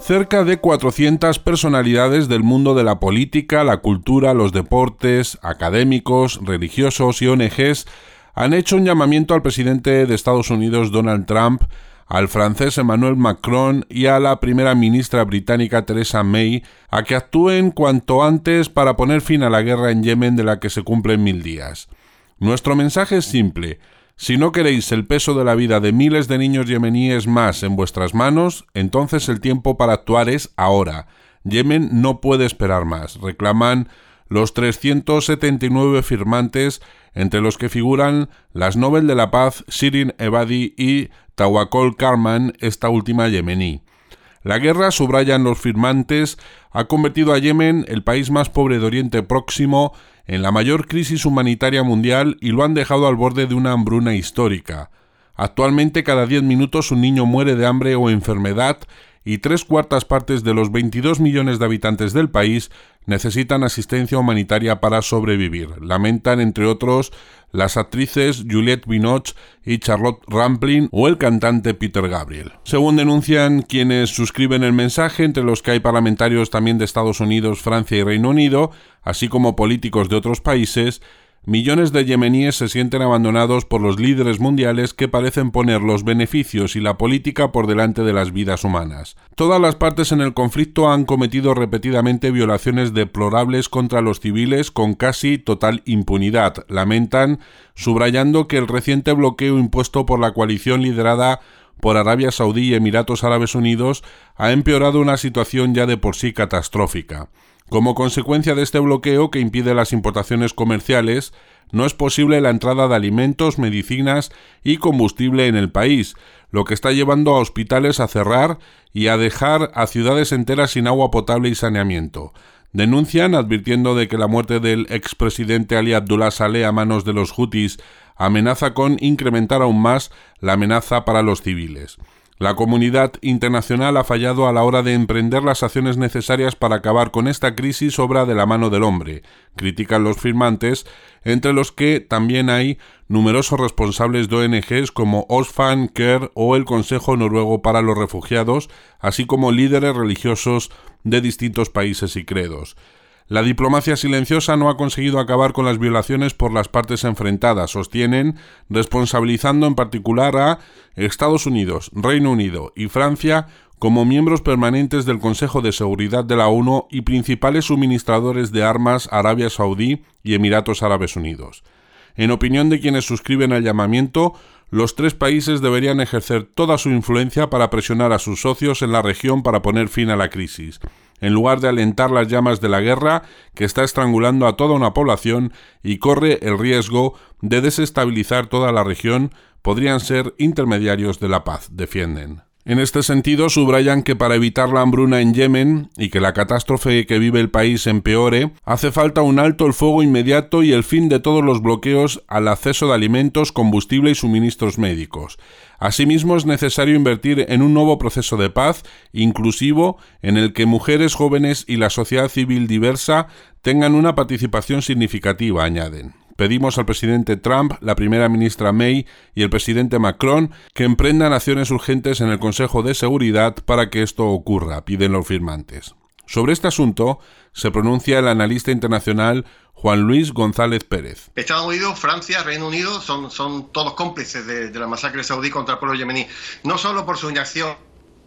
Cerca de cuatrocientas personalidades del mundo de la política, la cultura, los deportes, académicos, religiosos y O N Ges han hecho un llamamiento al presidente de Estados Unidos, Donald Trump, al francés Emmanuel Macron y a la primera ministra británica Theresa May a que actúen cuanto antes para poner fin a la guerra en Yemen, de la que se cumplen mil días. Nuestro mensaje es simple: si no queréis el peso de la vida de miles de niños yemeníes más en vuestras manos, entonces el tiempo para actuar es ahora. Yemen no puede esperar más, reclaman los trescientos setenta y nueve firmantes, entre los que figuran las Nobel de la Paz Shirin Ebadi y Tawakkol Karman, esta última yemení. La guerra, subrayan los firmantes, ha convertido a Yemen, el país más pobre de Oriente Próximo, en la mayor crisis humanitaria mundial y lo han dejado al borde de una hambruna histórica. Actualmente cada diez minutos un niño muere de hambre o enfermedad y tres cuartas partes de los veintidós millones de habitantes del país necesitan asistencia humanitaria para sobrevivir. Lamentan, entre otros, las actrices Juliette Binoche y Charlotte Rampling o el cantante Peter Gabriel. Según denuncian quienes suscriben el mensaje, entre los que hay parlamentarios también de Estados Unidos, Francia y Reino Unido, así como políticos de otros países, millones de yemeníes se sienten abandonados por los líderes mundiales que parecen poner los beneficios y la política por delante de las vidas humanas. Todas las partes en el conflicto han cometido repetidamente violaciones deplorables contra los civiles con casi total impunidad, lamentan, subrayando que el reciente bloqueo impuesto por la coalición liderada por Arabia Saudí y Emiratos Árabes Unidos ha empeorado una situación ya de por sí catastrófica. Como consecuencia de este bloqueo, que impide las importaciones comerciales, no es posible la entrada de alimentos, medicinas y combustible en el país, lo que está llevando a hospitales a cerrar y a dejar a ciudades enteras sin agua potable y saneamiento. Denuncian, advirtiendo de que la muerte del expresidente Ali Abdullah Saleh a manos de los hutis amenaza con incrementar aún más la amenaza para los civiles. La comunidad internacional ha fallado a la hora de emprender las acciones necesarias para acabar con esta crisis obra de la mano del hombre, critican los firmantes, entre los que también hay numerosos responsables de O N Ges como Oxfam, CARE o el Consejo Noruego para los Refugiados, así como líderes religiosos de distintos países y credos. La diplomacia silenciosa no ha conseguido acabar con las violaciones por las partes enfrentadas, sostienen, responsabilizando en particular a Estados Unidos, Reino Unido y Francia como miembros permanentes del Consejo de Seguridad de la ONU y principales suministradores de armas Arabia Saudí y Emiratos Árabes Unidos. En opinión de quienes suscriben el llamamiento, los tres países deberían ejercer toda su influencia para presionar a sus socios en la región para poner fin a la crisis, en lugar de alentar las llamas de la guerra que está estrangulando a toda una población y corre el riesgo de desestabilizar toda la región. Podrían ser intermediarios de la paz, defienden. En este sentido, subrayan que para evitar la hambruna en Yemen y que la catástrofe que vive el país empeore, hace falta un alto el fuego inmediato y el fin de todos los bloqueos al acceso de alimentos, combustible y suministros médicos. Asimismo, es necesario invertir en un nuevo proceso de paz, inclusivo, en el que mujeres, jóvenes y la sociedad civil diversa tengan una participación significativa, añaden. Pedimos al presidente Trump, la primera ministra May y el presidente Macron que emprendan acciones urgentes en el Consejo de Seguridad para que esto ocurra, piden los firmantes. Sobre este asunto se pronuncia el analista internacional Juan Luis González Pérez. Estados Unidos, Francia, Reino Unido son, son todos cómplices de, de la masacre saudí contra el pueblo yemení, no solo por su inacción,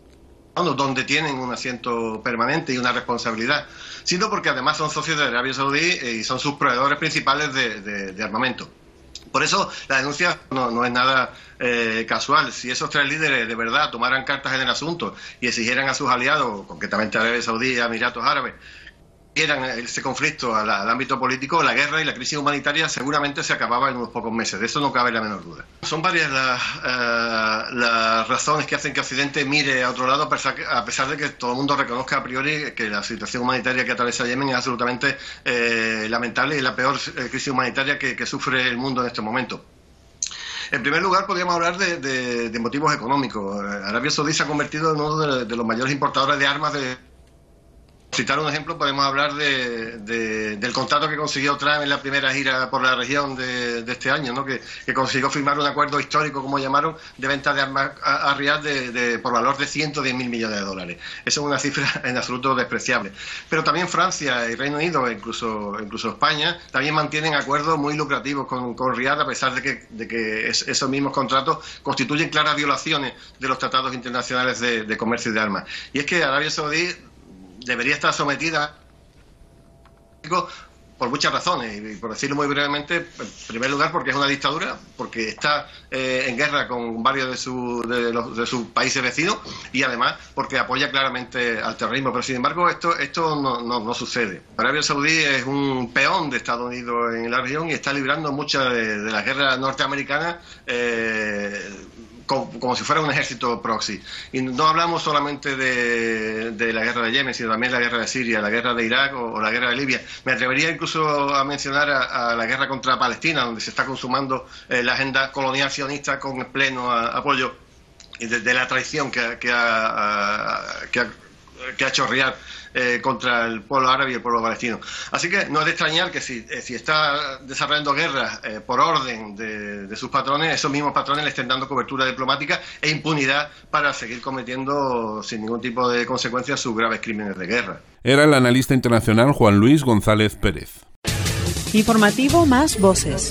donde tienen un asiento permanente y una responsabilidad, sino porque además son socios de Arabia Saudí y son sus proveedores principales de, de, de armamento. Por eso la denuncia no, no es nada eh, casual. Si esos tres líderes de verdad tomaran cartas en el asunto y exigieran a sus aliados, concretamente Arabia Saudí y Emiratos Árabes, dieran ese conflicto al, al ámbito político, la guerra y la crisis humanitaria seguramente se acababa en unos pocos meses. De eso no cabe la menor duda. Son varias las, uh, las razones que hacen que Occidente mire a otro lado, a pesar, a pesar de que todo el mundo reconozca a priori que la situación humanitaria que atraviesa Yemen es absolutamente eh, lamentable y la peor eh, crisis humanitaria que, que sufre el mundo en este momento. En primer lugar, podríamos hablar de, de, de motivos económicos. Arabia Saudí se ha convertido en uno de, de los mayores importadores de armas de citar un ejemplo, podemos hablar de, de, del contrato que consiguió Trump en la primera gira por la región de, de este año, ¿no? que, que consiguió firmar un acuerdo histórico, como llamaron, de venta de armas a, a Riad de, de, por valor de ciento diez mil millones de dólares. Eso es una cifra en absoluto despreciable. Pero también Francia y Reino Unido, e incluso, incluso España, también mantienen acuerdos muy lucrativos con, con Riad, a pesar de que, de que es, esos mismos contratos constituyen claras violaciones de los tratados internacionales de, de comercio y de armas. Y es que Arabia Saudí debería estar sometida por muchas razones, y por decirlo muy brevemente, en primer lugar porque es una dictadura, porque está eh, en guerra con varios de, su, de, los, de sus países vecinos, y además porque apoya claramente al terrorismo. Pero sin embargo esto, esto no, no, no sucede. Arabia Saudí es un peón de Estados Unidos en la región y está librando muchas de, de las guerras norteamericanas eh, Como, como si fuera un ejército proxy. Y no hablamos solamente de, de la guerra de Yemen, sino también de la guerra de Siria, la guerra de Irak o, o la guerra de Libia. Me atrevería incluso a mencionar a, a la guerra contra Palestina, donde se está consumando eh, la agenda colonial sionista con pleno a, apoyo de, de la traición que, que, ha, que, ha, que ha hecho Riad Eh, contra el pueblo árabe y el pueblo palestino. Así que no es de extrañar que si, eh, si está desarrollando guerras eh, por orden de, de sus patrones, esos mismos patrones le estén dando cobertura diplomática e impunidad para seguir cometiendo sin ningún tipo de consecuencias sus graves crímenes de guerra. Era el analista internacional Juan Luis González Pérez. Informativo Más Voces.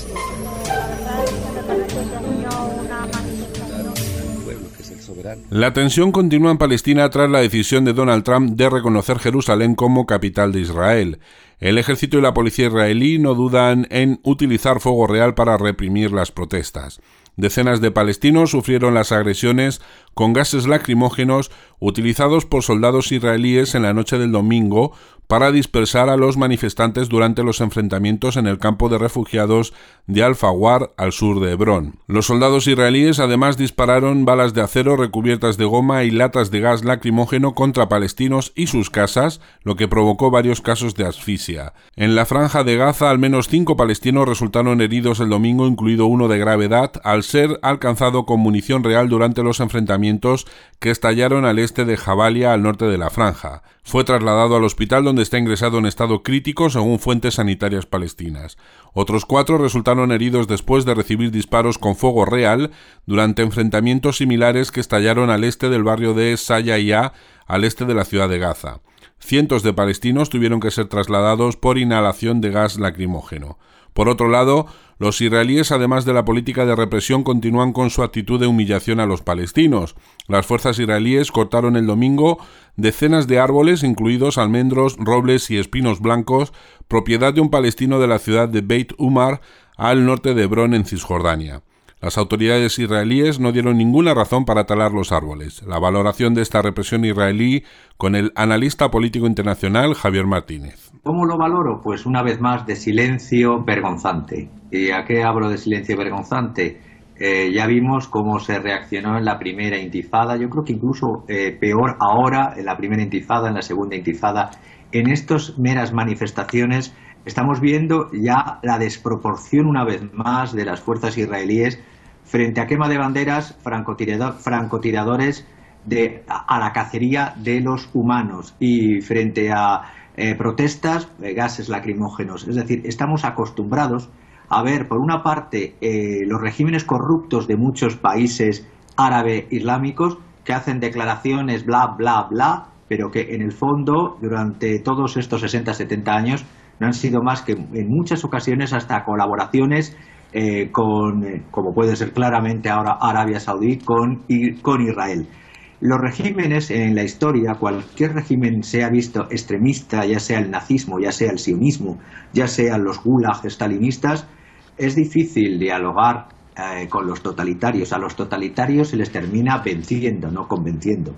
La tensión continúa en Palestina tras la decisión de Donald Trump de reconocer Jerusalén como capital de Israel. El ejército y la policía israelí no dudan en utilizar fuego real para reprimir las protestas. Decenas de palestinos sufrieron las agresiones con gases lacrimógenos utilizados por soldados israelíes en la noche del domingo para dispersar a los manifestantes durante los enfrentamientos en el campo de refugiados de Al-Fawar, al sur de Hebrón. Los soldados israelíes además dispararon balas de acero recubiertas de goma y latas de gas lacrimógeno contra palestinos y sus casas, lo que provocó varios casos de asfixia. En la franja de Gaza, al menos cinco palestinos resultaron heridos el domingo, incluido uno de gravedad, al ser alcanzado con munición real durante los enfrentamientos que estallaron al este de Jabalia, al norte de la franja. Fue trasladado al hospital donde está ingresado en estado crítico, según fuentes sanitarias palestinas. Otros cuatro resultaron heridos después de recibir disparos con fuego real durante enfrentamientos similares que estallaron al este del barrio de Sayaya, al este de la ciudad de Gaza. Cientos de palestinos tuvieron que ser trasladados por inhalación de gas lacrimógeno. Por otro lado, los israelíes, además de la política de represión, continúan con su actitud de humillación a los palestinos. Las fuerzas israelíes cortaron el domingo decenas de árboles, incluidos almendros, robles y espinos blancos, propiedad de un palestino de la ciudad de Beit Umar, al norte de Hebrón, en Cisjordania. Las autoridades israelíes no dieron ninguna razón para talar los árboles. La valoración de esta represión israelí con el analista político internacional Javier Martínez. ¿Cómo lo valoro? Pues una vez más de silencio vergonzante. ¿Y a qué hablo de silencio vergonzante? Eh, ya vimos cómo se reaccionó en la primera intifada, yo creo que incluso eh, peor ahora en la primera intifada, en la segunda intifada. En estas meras manifestaciones estamos viendo ya la desproporción una vez más de las fuerzas israelíes frente a quema de banderas, francotirador, francotiradores de, a la cacería de los humanos y frente a eh, protestas, eh, gases lacrimógenos. Es decir, estamos acostumbrados a ver, por una parte, eh, los regímenes corruptos de muchos países árabe islámicos que hacen declaraciones bla, bla, bla, pero que en el fondo, durante todos estos sesenta, setenta años, no han sido más que en muchas ocasiones hasta colaboraciones eh, con, eh, como puede ser claramente ahora Arabia Saudí, con, y, con Israel. Los regímenes en la historia, cualquier régimen sea visto extremista, ya sea el nazismo, ya sea el sionismo, ya sean los gulag stalinistas, es difícil dialogar eh, con los totalitarios. A los totalitarios se les termina venciendo, no convenciendo.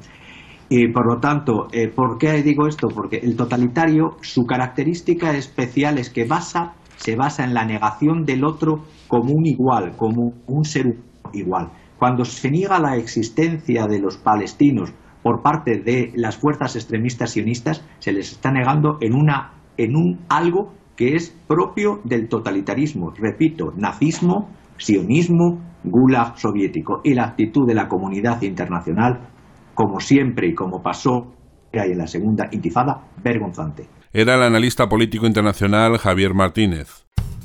Y por lo tanto, eh, ¿por qué digo esto? Porque el totalitario, su característica especial es que basa, se basa en la negación del otro como un igual, como un ser igual. Cuando se niega la existencia de los palestinos por parte de las fuerzas extremistas sionistas, se les está negando en, una, en un algo que es propio del totalitarismo. Repito, nazismo, sionismo, gulag soviético. Y la actitud de la comunidad internacional, como siempre y como pasó y en la segunda intifada vergonzante. Era el analista político internacional Javier Martínez.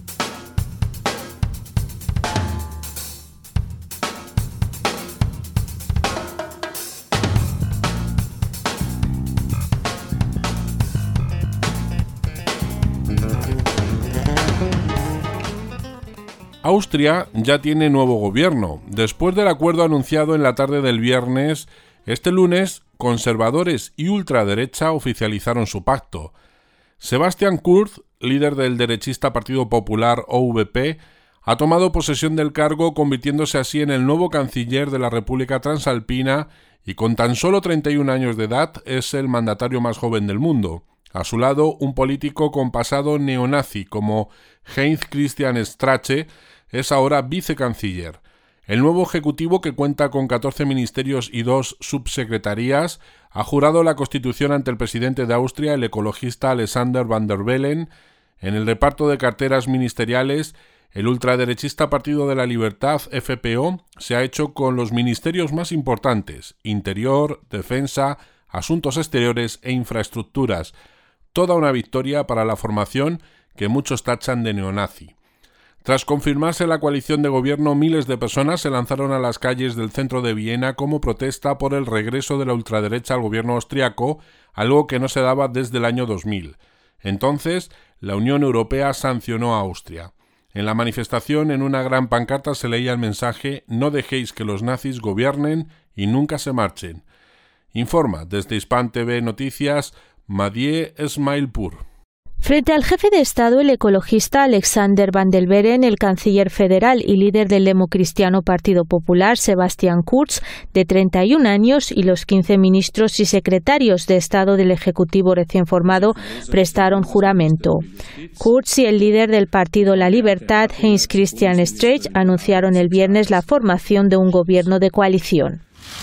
Austria ya tiene nuevo gobierno. Después del acuerdo anunciado en la tarde del viernes, este lunes, conservadores y ultraderecha oficializaron su pacto. Sebastian Kurz, líder del derechista Partido Popular O V P, ha tomado posesión del cargo, convirtiéndose así en el nuevo canciller de la República Transalpina y con tan solo treinta y un años de edad es el mandatario más joven del mundo. A su lado, un político con pasado neonazi como Heinz Christian Strache es ahora vicecanciller. El nuevo ejecutivo, que cuenta con catorce ministerios y dos subsecretarías, ha jurado la Constitución ante el presidente de Austria, el ecologista Alexander Van der Bellen. En el reparto de carteras ministeriales, el ultraderechista Partido de la Libertad, F P O, se ha hecho con los ministerios más importantes: Interior, Defensa, Asuntos Exteriores e Infraestructuras. Toda una victoria para la formación que muchos tachan de neonazi. Tras confirmarse la coalición de gobierno, miles de personas se lanzaron a las calles del centro de Viena como protesta por el regreso de la ultraderecha al gobierno austriaco, algo que no se daba desde el año dos mil. Entonces, la Unión Europea sancionó a Austria. En la manifestación, en una gran pancarta se leía el mensaje: «No dejéis que los nazis gobiernen y nunca se marchen». Informa desde Hispan T V Noticias, Madie Esmailpur. Frente al jefe de Estado, el ecologista Alexander Van der Bellen, el canciller federal y líder del democristiano Partido Popular, Sebastian Kurz, de treinta y un años, y los quince ministros y secretarios de Estado del Ejecutivo recién formado prestaron juramento. Kurz y el líder del Partido La Libertad, Heinz Christian Strache, anunciaron el viernes la formación de un gobierno de coalición.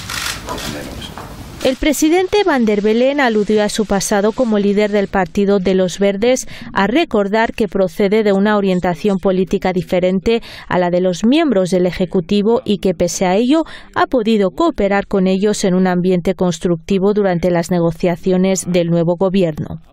El presidente Van der Bellen aludió a su pasado como líder del Partido de los Verdes, a recordar que procede de una orientación política diferente a la de los miembros del Ejecutivo y que, pese a ello, ha podido cooperar con ellos en un ambiente constructivo durante las negociaciones del nuevo gobierno.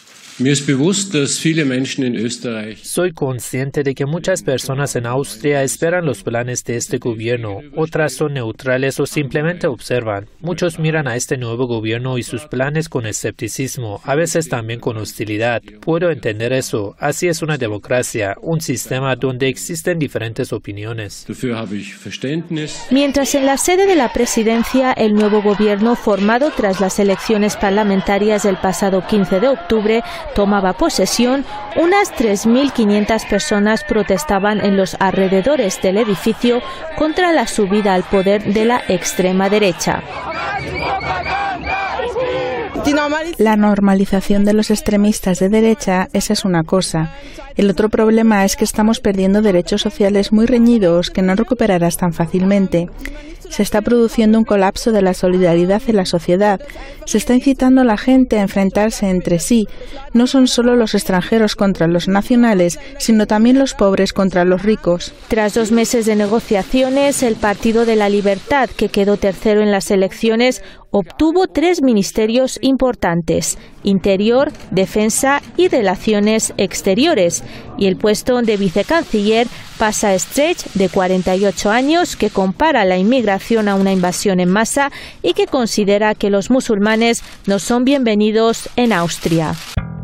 Soy consciente de que muchas personas en Austria esperan los planes de este gobierno, otras son neutrales o simplemente observan. Muchos miran a este nuevo gobierno y sus planes con escepticismo, a veces también con hostilidad. Puedo entender eso, así es una democracia, un sistema donde existen diferentes opiniones. Mientras en la sede de la presidencia, el nuevo gobierno, formado tras las elecciones parlamentarias del pasado quince de octubre, tomaba posesión, unas tres mil quinientas personas protestaban en los alrededores del edificio contra la subida al poder de la extrema derecha. La normalización de los extremistas de derecha, esa es una cosa. El otro problema es que estamos perdiendo derechos sociales muy reñidos que no recuperarás tan fácilmente. Se está produciendo un colapso de la solidaridad en la sociedad. Se está incitando a la gente a enfrentarse entre sí. No son solo los extranjeros contra los nacionales, sino también los pobres contra los ricos. Tras dos meses de negociaciones, el Partido de la Libertad, que quedó tercero en las elecciones, obtuvo tres ministerios importantes: Interior, Defensa y Relaciones Exteriores, y el puesto de vicecanciller pasa a Strache, de cuarenta y ocho años, que compara la inmigración a una invasión en masa y que considera que los musulmanes no son bienvenidos en Austria.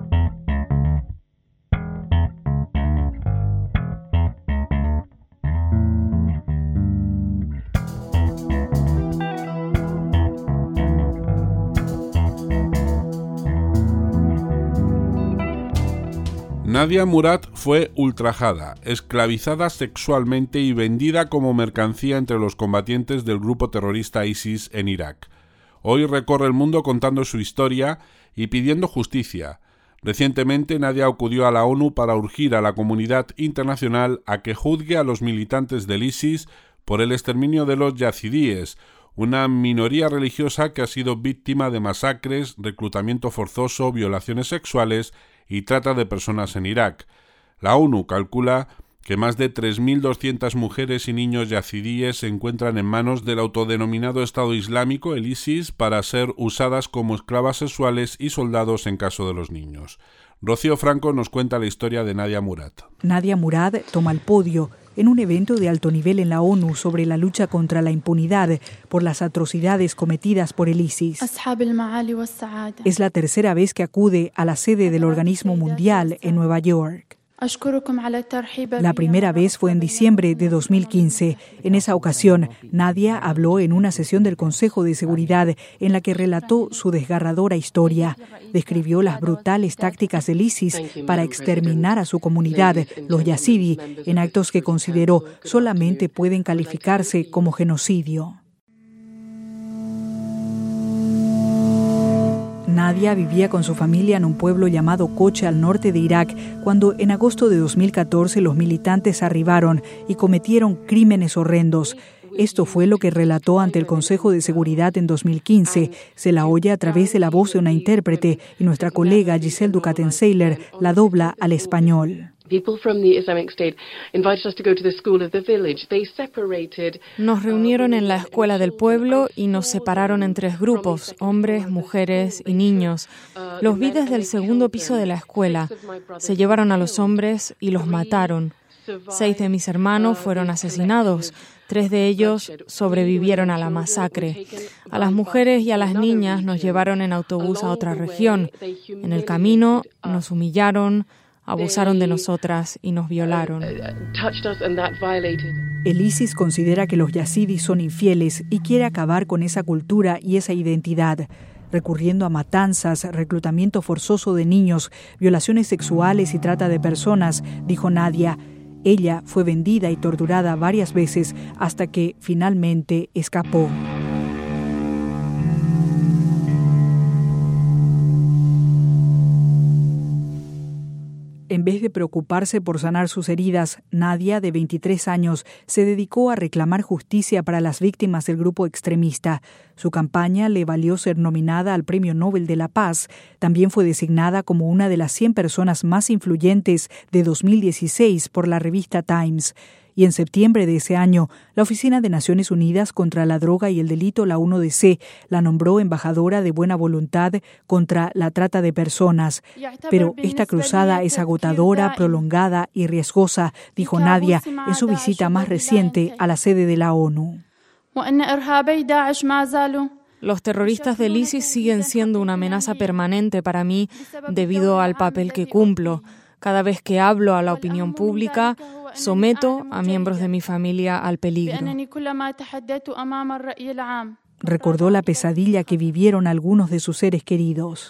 Nadia Murad fue ultrajada, esclavizada sexualmente y vendida como mercancía entre los combatientes del grupo terrorista ISIS en Irak. Hoy recorre el mundo contando su historia y pidiendo justicia. Recientemente, Nadia acudió a la ONU para urgir a la comunidad internacional a que juzgue a los militantes del ISIS por el exterminio de los yazidíes, una minoría religiosa que ha sido víctima de masacres, reclutamiento forzoso, violaciones sexuales y trata de personas en Irak. La ONU calcula que más de tres mil doscientas mujeres y niños yazidíes se encuentran en manos del autodenominado Estado Islámico, el ISIS, para ser usadas como esclavas sexuales y soldados en caso de los niños. Rocío Franco nos cuenta la historia de Nadia Murad. Nadia Murad toma el podio en un evento de alto nivel en la ONU sobre la lucha contra la impunidad por las atrocidades cometidas por el ISIS. Es la tercera vez que acude a la sede del organismo mundial en Nueva York. La primera vez fue en diciembre de dos mil quince. En esa ocasión, Nadia habló en una sesión del Consejo de Seguridad en la que relató su desgarradora historia. Describió las brutales tácticas del ISIS para exterminar a su comunidad, los yazidi, en actos que consideró solamente pueden calificarse como genocidio. Nadia vivía con su familia en un pueblo llamado Koche al norte de Irak cuando en agosto de dos mil catorce los militantes arribaron y cometieron crímenes horrendos. Esto fue lo que relató ante el Consejo de Seguridad en dos mil quince. Se la oye a través de la voz de una intérprete y nuestra colega Giselle Ducaten-Seiler la dobla al español. Nos reunieron en la escuela del pueblo y nos separaron en tres grupos, hombres, mujeres y niños. Los vi desde el segundo piso de la escuela. Se llevaron a los hombres y los mataron. Seis de mis hermanos fueron asesinados. Tres de ellos sobrevivieron a la masacre. A las mujeres y a las niñas nos llevaron en autobús a otra región. En el camino nos humillaron, abusaron de nosotras y nos violaron. El ISIS considera que los yazidis son infieles y quiere acabar con esa cultura y esa identidad, recurriendo a matanzas, reclutamiento forzoso de niños, violaciones sexuales y trata de personas, dijo Nadia. Ella fue vendida y torturada varias veces hasta que finalmente escapó. En vez de preocuparse por sanar sus heridas, Nadia, de veintitrés años, se dedicó a reclamar justicia para las víctimas del grupo extremista. Su campaña le valió ser nominada al Premio Nobel de la Paz. También fue designada como una de las cien personas más influyentes de dos mil dieciséis por la revista Times. Y en septiembre de ese año, la Oficina de Naciones Unidas contra la Droga y el Delito, la uno D C, la nombró embajadora de buena voluntad contra la trata de personas. Pero esta cruzada es agotadora, prolongada y riesgosa, dijo Nadia en su visita más reciente a la sede de la ONU. Los terroristas del ISIS siguen siendo una amenaza permanente para mí debido al papel que cumplo. Cada vez que hablo a la opinión pública, someto a miembros de mi familia al peligro. Recordó la pesadilla que vivieron algunos de sus seres queridos.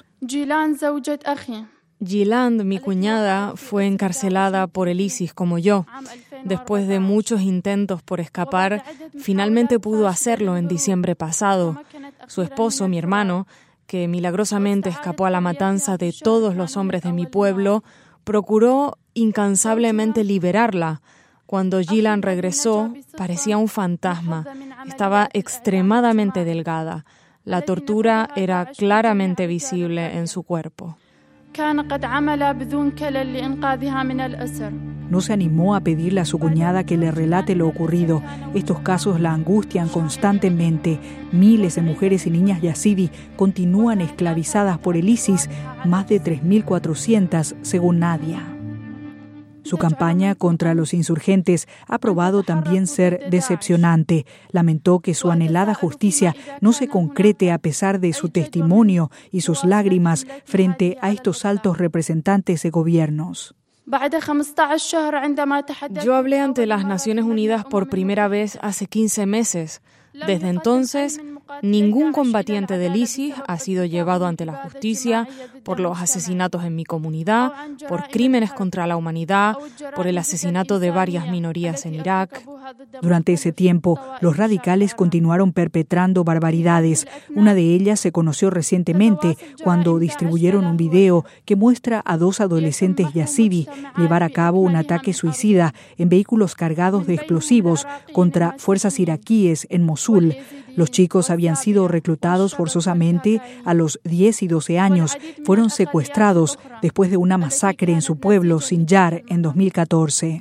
Giland, mi cuñada, fue encarcelada por el ISIS como yo. Después de muchos intentos por escapar, finalmente pudo hacerlo en diciembre pasado. Su esposo, mi hermano, que milagrosamente escapó a la matanza de todos los hombres de mi pueblo, procuró incansablemente liberarla. Cuando Gilan regresó, parecía un fantasma. Estaba extremadamente delgada. La tortura era claramente visible en su cuerpo. No se animó a pedirle a su cuñada que le relate lo ocurrido. Estos casos la angustian constantemente. Miles de mujeres y niñas yazidi continúan esclavizadas por el ISIS, más de tres mil cuatrocientas según Nadia. Su campaña contra los insurgentes ha probado también ser decepcionante. Lamentó que su anhelada justicia no se concrete a pesar de su testimonio y sus lágrimas frente a estos altos representantes de gobiernos. Yo hablé ante las Naciones Unidas por primera vez hace quince meses. Desde entonces, ningún combatiente del ISIS ha sido llevado ante la justicia por los asesinatos en mi comunidad, por crímenes contra la humanidad, por el asesinato de varias minorías en Irak. Durante ese tiempo, los radicales continuaron perpetrando barbaridades. Una de ellas se conoció recientemente cuando distribuyeron un video que muestra a dos adolescentes yazidi llevar a cabo un ataque suicida en vehículos cargados de explosivos contra fuerzas iraquíes en Mosul. Los chicos habían sido reclutados forzosamente a los diez y doce años. Fueron secuestrados después de una masacre en su pueblo, Sinjar, en dos mil catorce.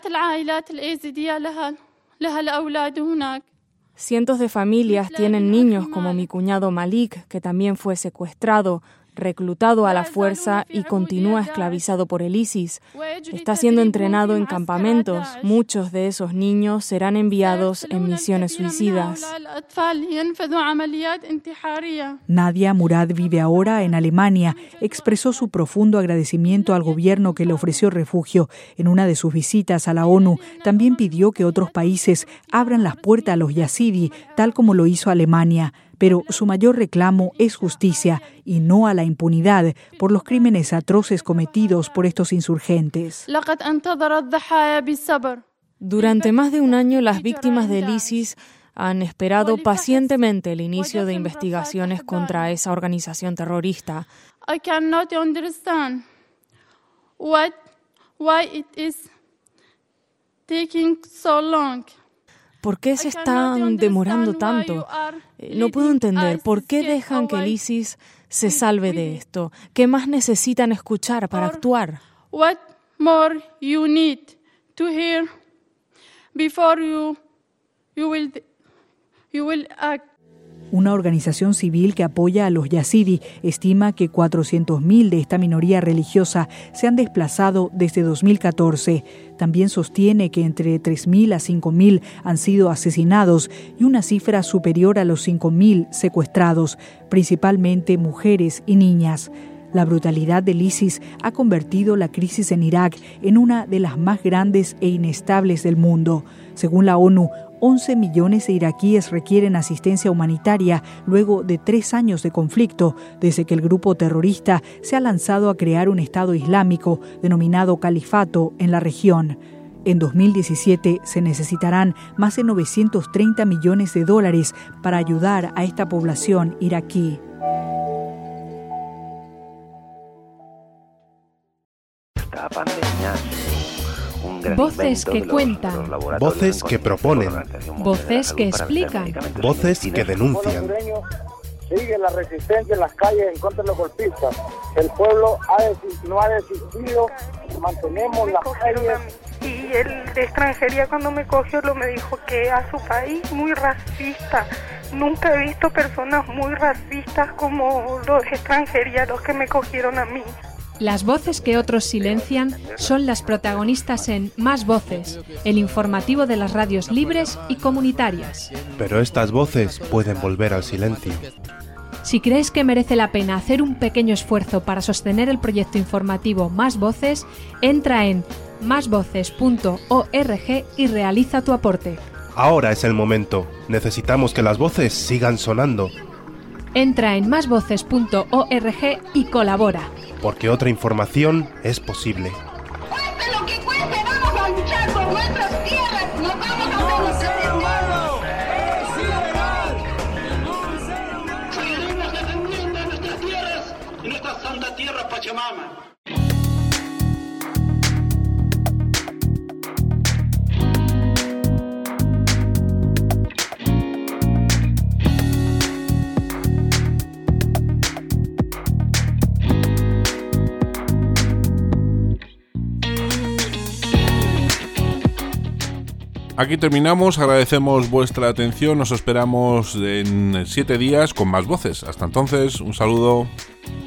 Cientos de familias tienen niños como mi cuñado Malik, que también fue secuestrado, reclutado a la fuerza y continúa esclavizado por el ISIS. Está siendo entrenado en campamentos. Muchos de esos niños serán enviados en misiones suicidas. Nadia Murad vive ahora en Alemania. Expresó su profundo agradecimiento al gobierno que le ofreció refugio. En una de sus visitas a la ONU, también pidió que otros países abran las puertas a los yazidi, tal como lo hizo Alemania. Pero su mayor reclamo es justicia y no a la impunidad por los crímenes atroces cometidos por estos insurgentes. Durante más de un año, las víctimas del ISIS han esperado pacientemente el inicio de investigaciones contra esa organización terrorista. I cannot understand what, why it is taking so long. ¿Por qué se están demorando tanto? No puedo entender por qué dejan que el ISIS se salve de esto. ¿Qué más necesitan escuchar para actuar? What more you need to hear before you you will you will act? Una organización civil que apoya a los yazidi estima que cuatrocientos mil de esta minoría religiosa se han desplazado desde dos mil catorce. También sostiene que entre tres mil a cinco mil han sido asesinados y una cifra superior a los cinco mil secuestrados, principalmente mujeres y niñas. La brutalidad del ISIS ha convertido la crisis en Irak en una de las más grandes e inestables del mundo. Según la ONU, once millones de iraquíes requieren asistencia humanitaria luego de tres años de conflicto, desde que el grupo terrorista se ha lanzado a crear un Estado Islámico denominado Califato en la región. En dos mil diecisiete se necesitarán más de novecientos treinta millones de dólares para ayudar a esta población iraquí. Esta pandemia un Voces que cuentan. Voces que proponen. Voces que explican. Voces que denuncian. Sigue la resistencia en las calles en contra de los golpistas. El pueblo ha desistido, no ha desistido, mantenemos las calles. Y el de extranjería cuando me cogió lo me dijo que a su país muy racista. Nunca he visto personas muy racistas como los de extranjería, los que me cogieron a mí. Las voces que otros silencian son las protagonistas en Más Voces, el informativo de las radios libres y comunitarias. Pero estas voces pueden volver al silencio. Si crees que merece la pena hacer un pequeño esfuerzo para sostener el proyecto informativo Más Voces, entra en más voces punto org y realiza tu aporte. Ahora es el momento. Necesitamos que las voces sigan sonando. Entra en más voces punto org y colabora. Porque otra información es posible. ¡Cueste lo que cueste! ¡Vamos a luchar por nuestras tierras! ¡Nos vamos a defender! ¡Es ilegal! Seguiremos defendiendo nuestras tierras y nuestra santa tierra Pachamama. Aquí terminamos, agradecemos vuestra atención, nos esperamos en siete días con más voces. Hasta entonces, un saludo.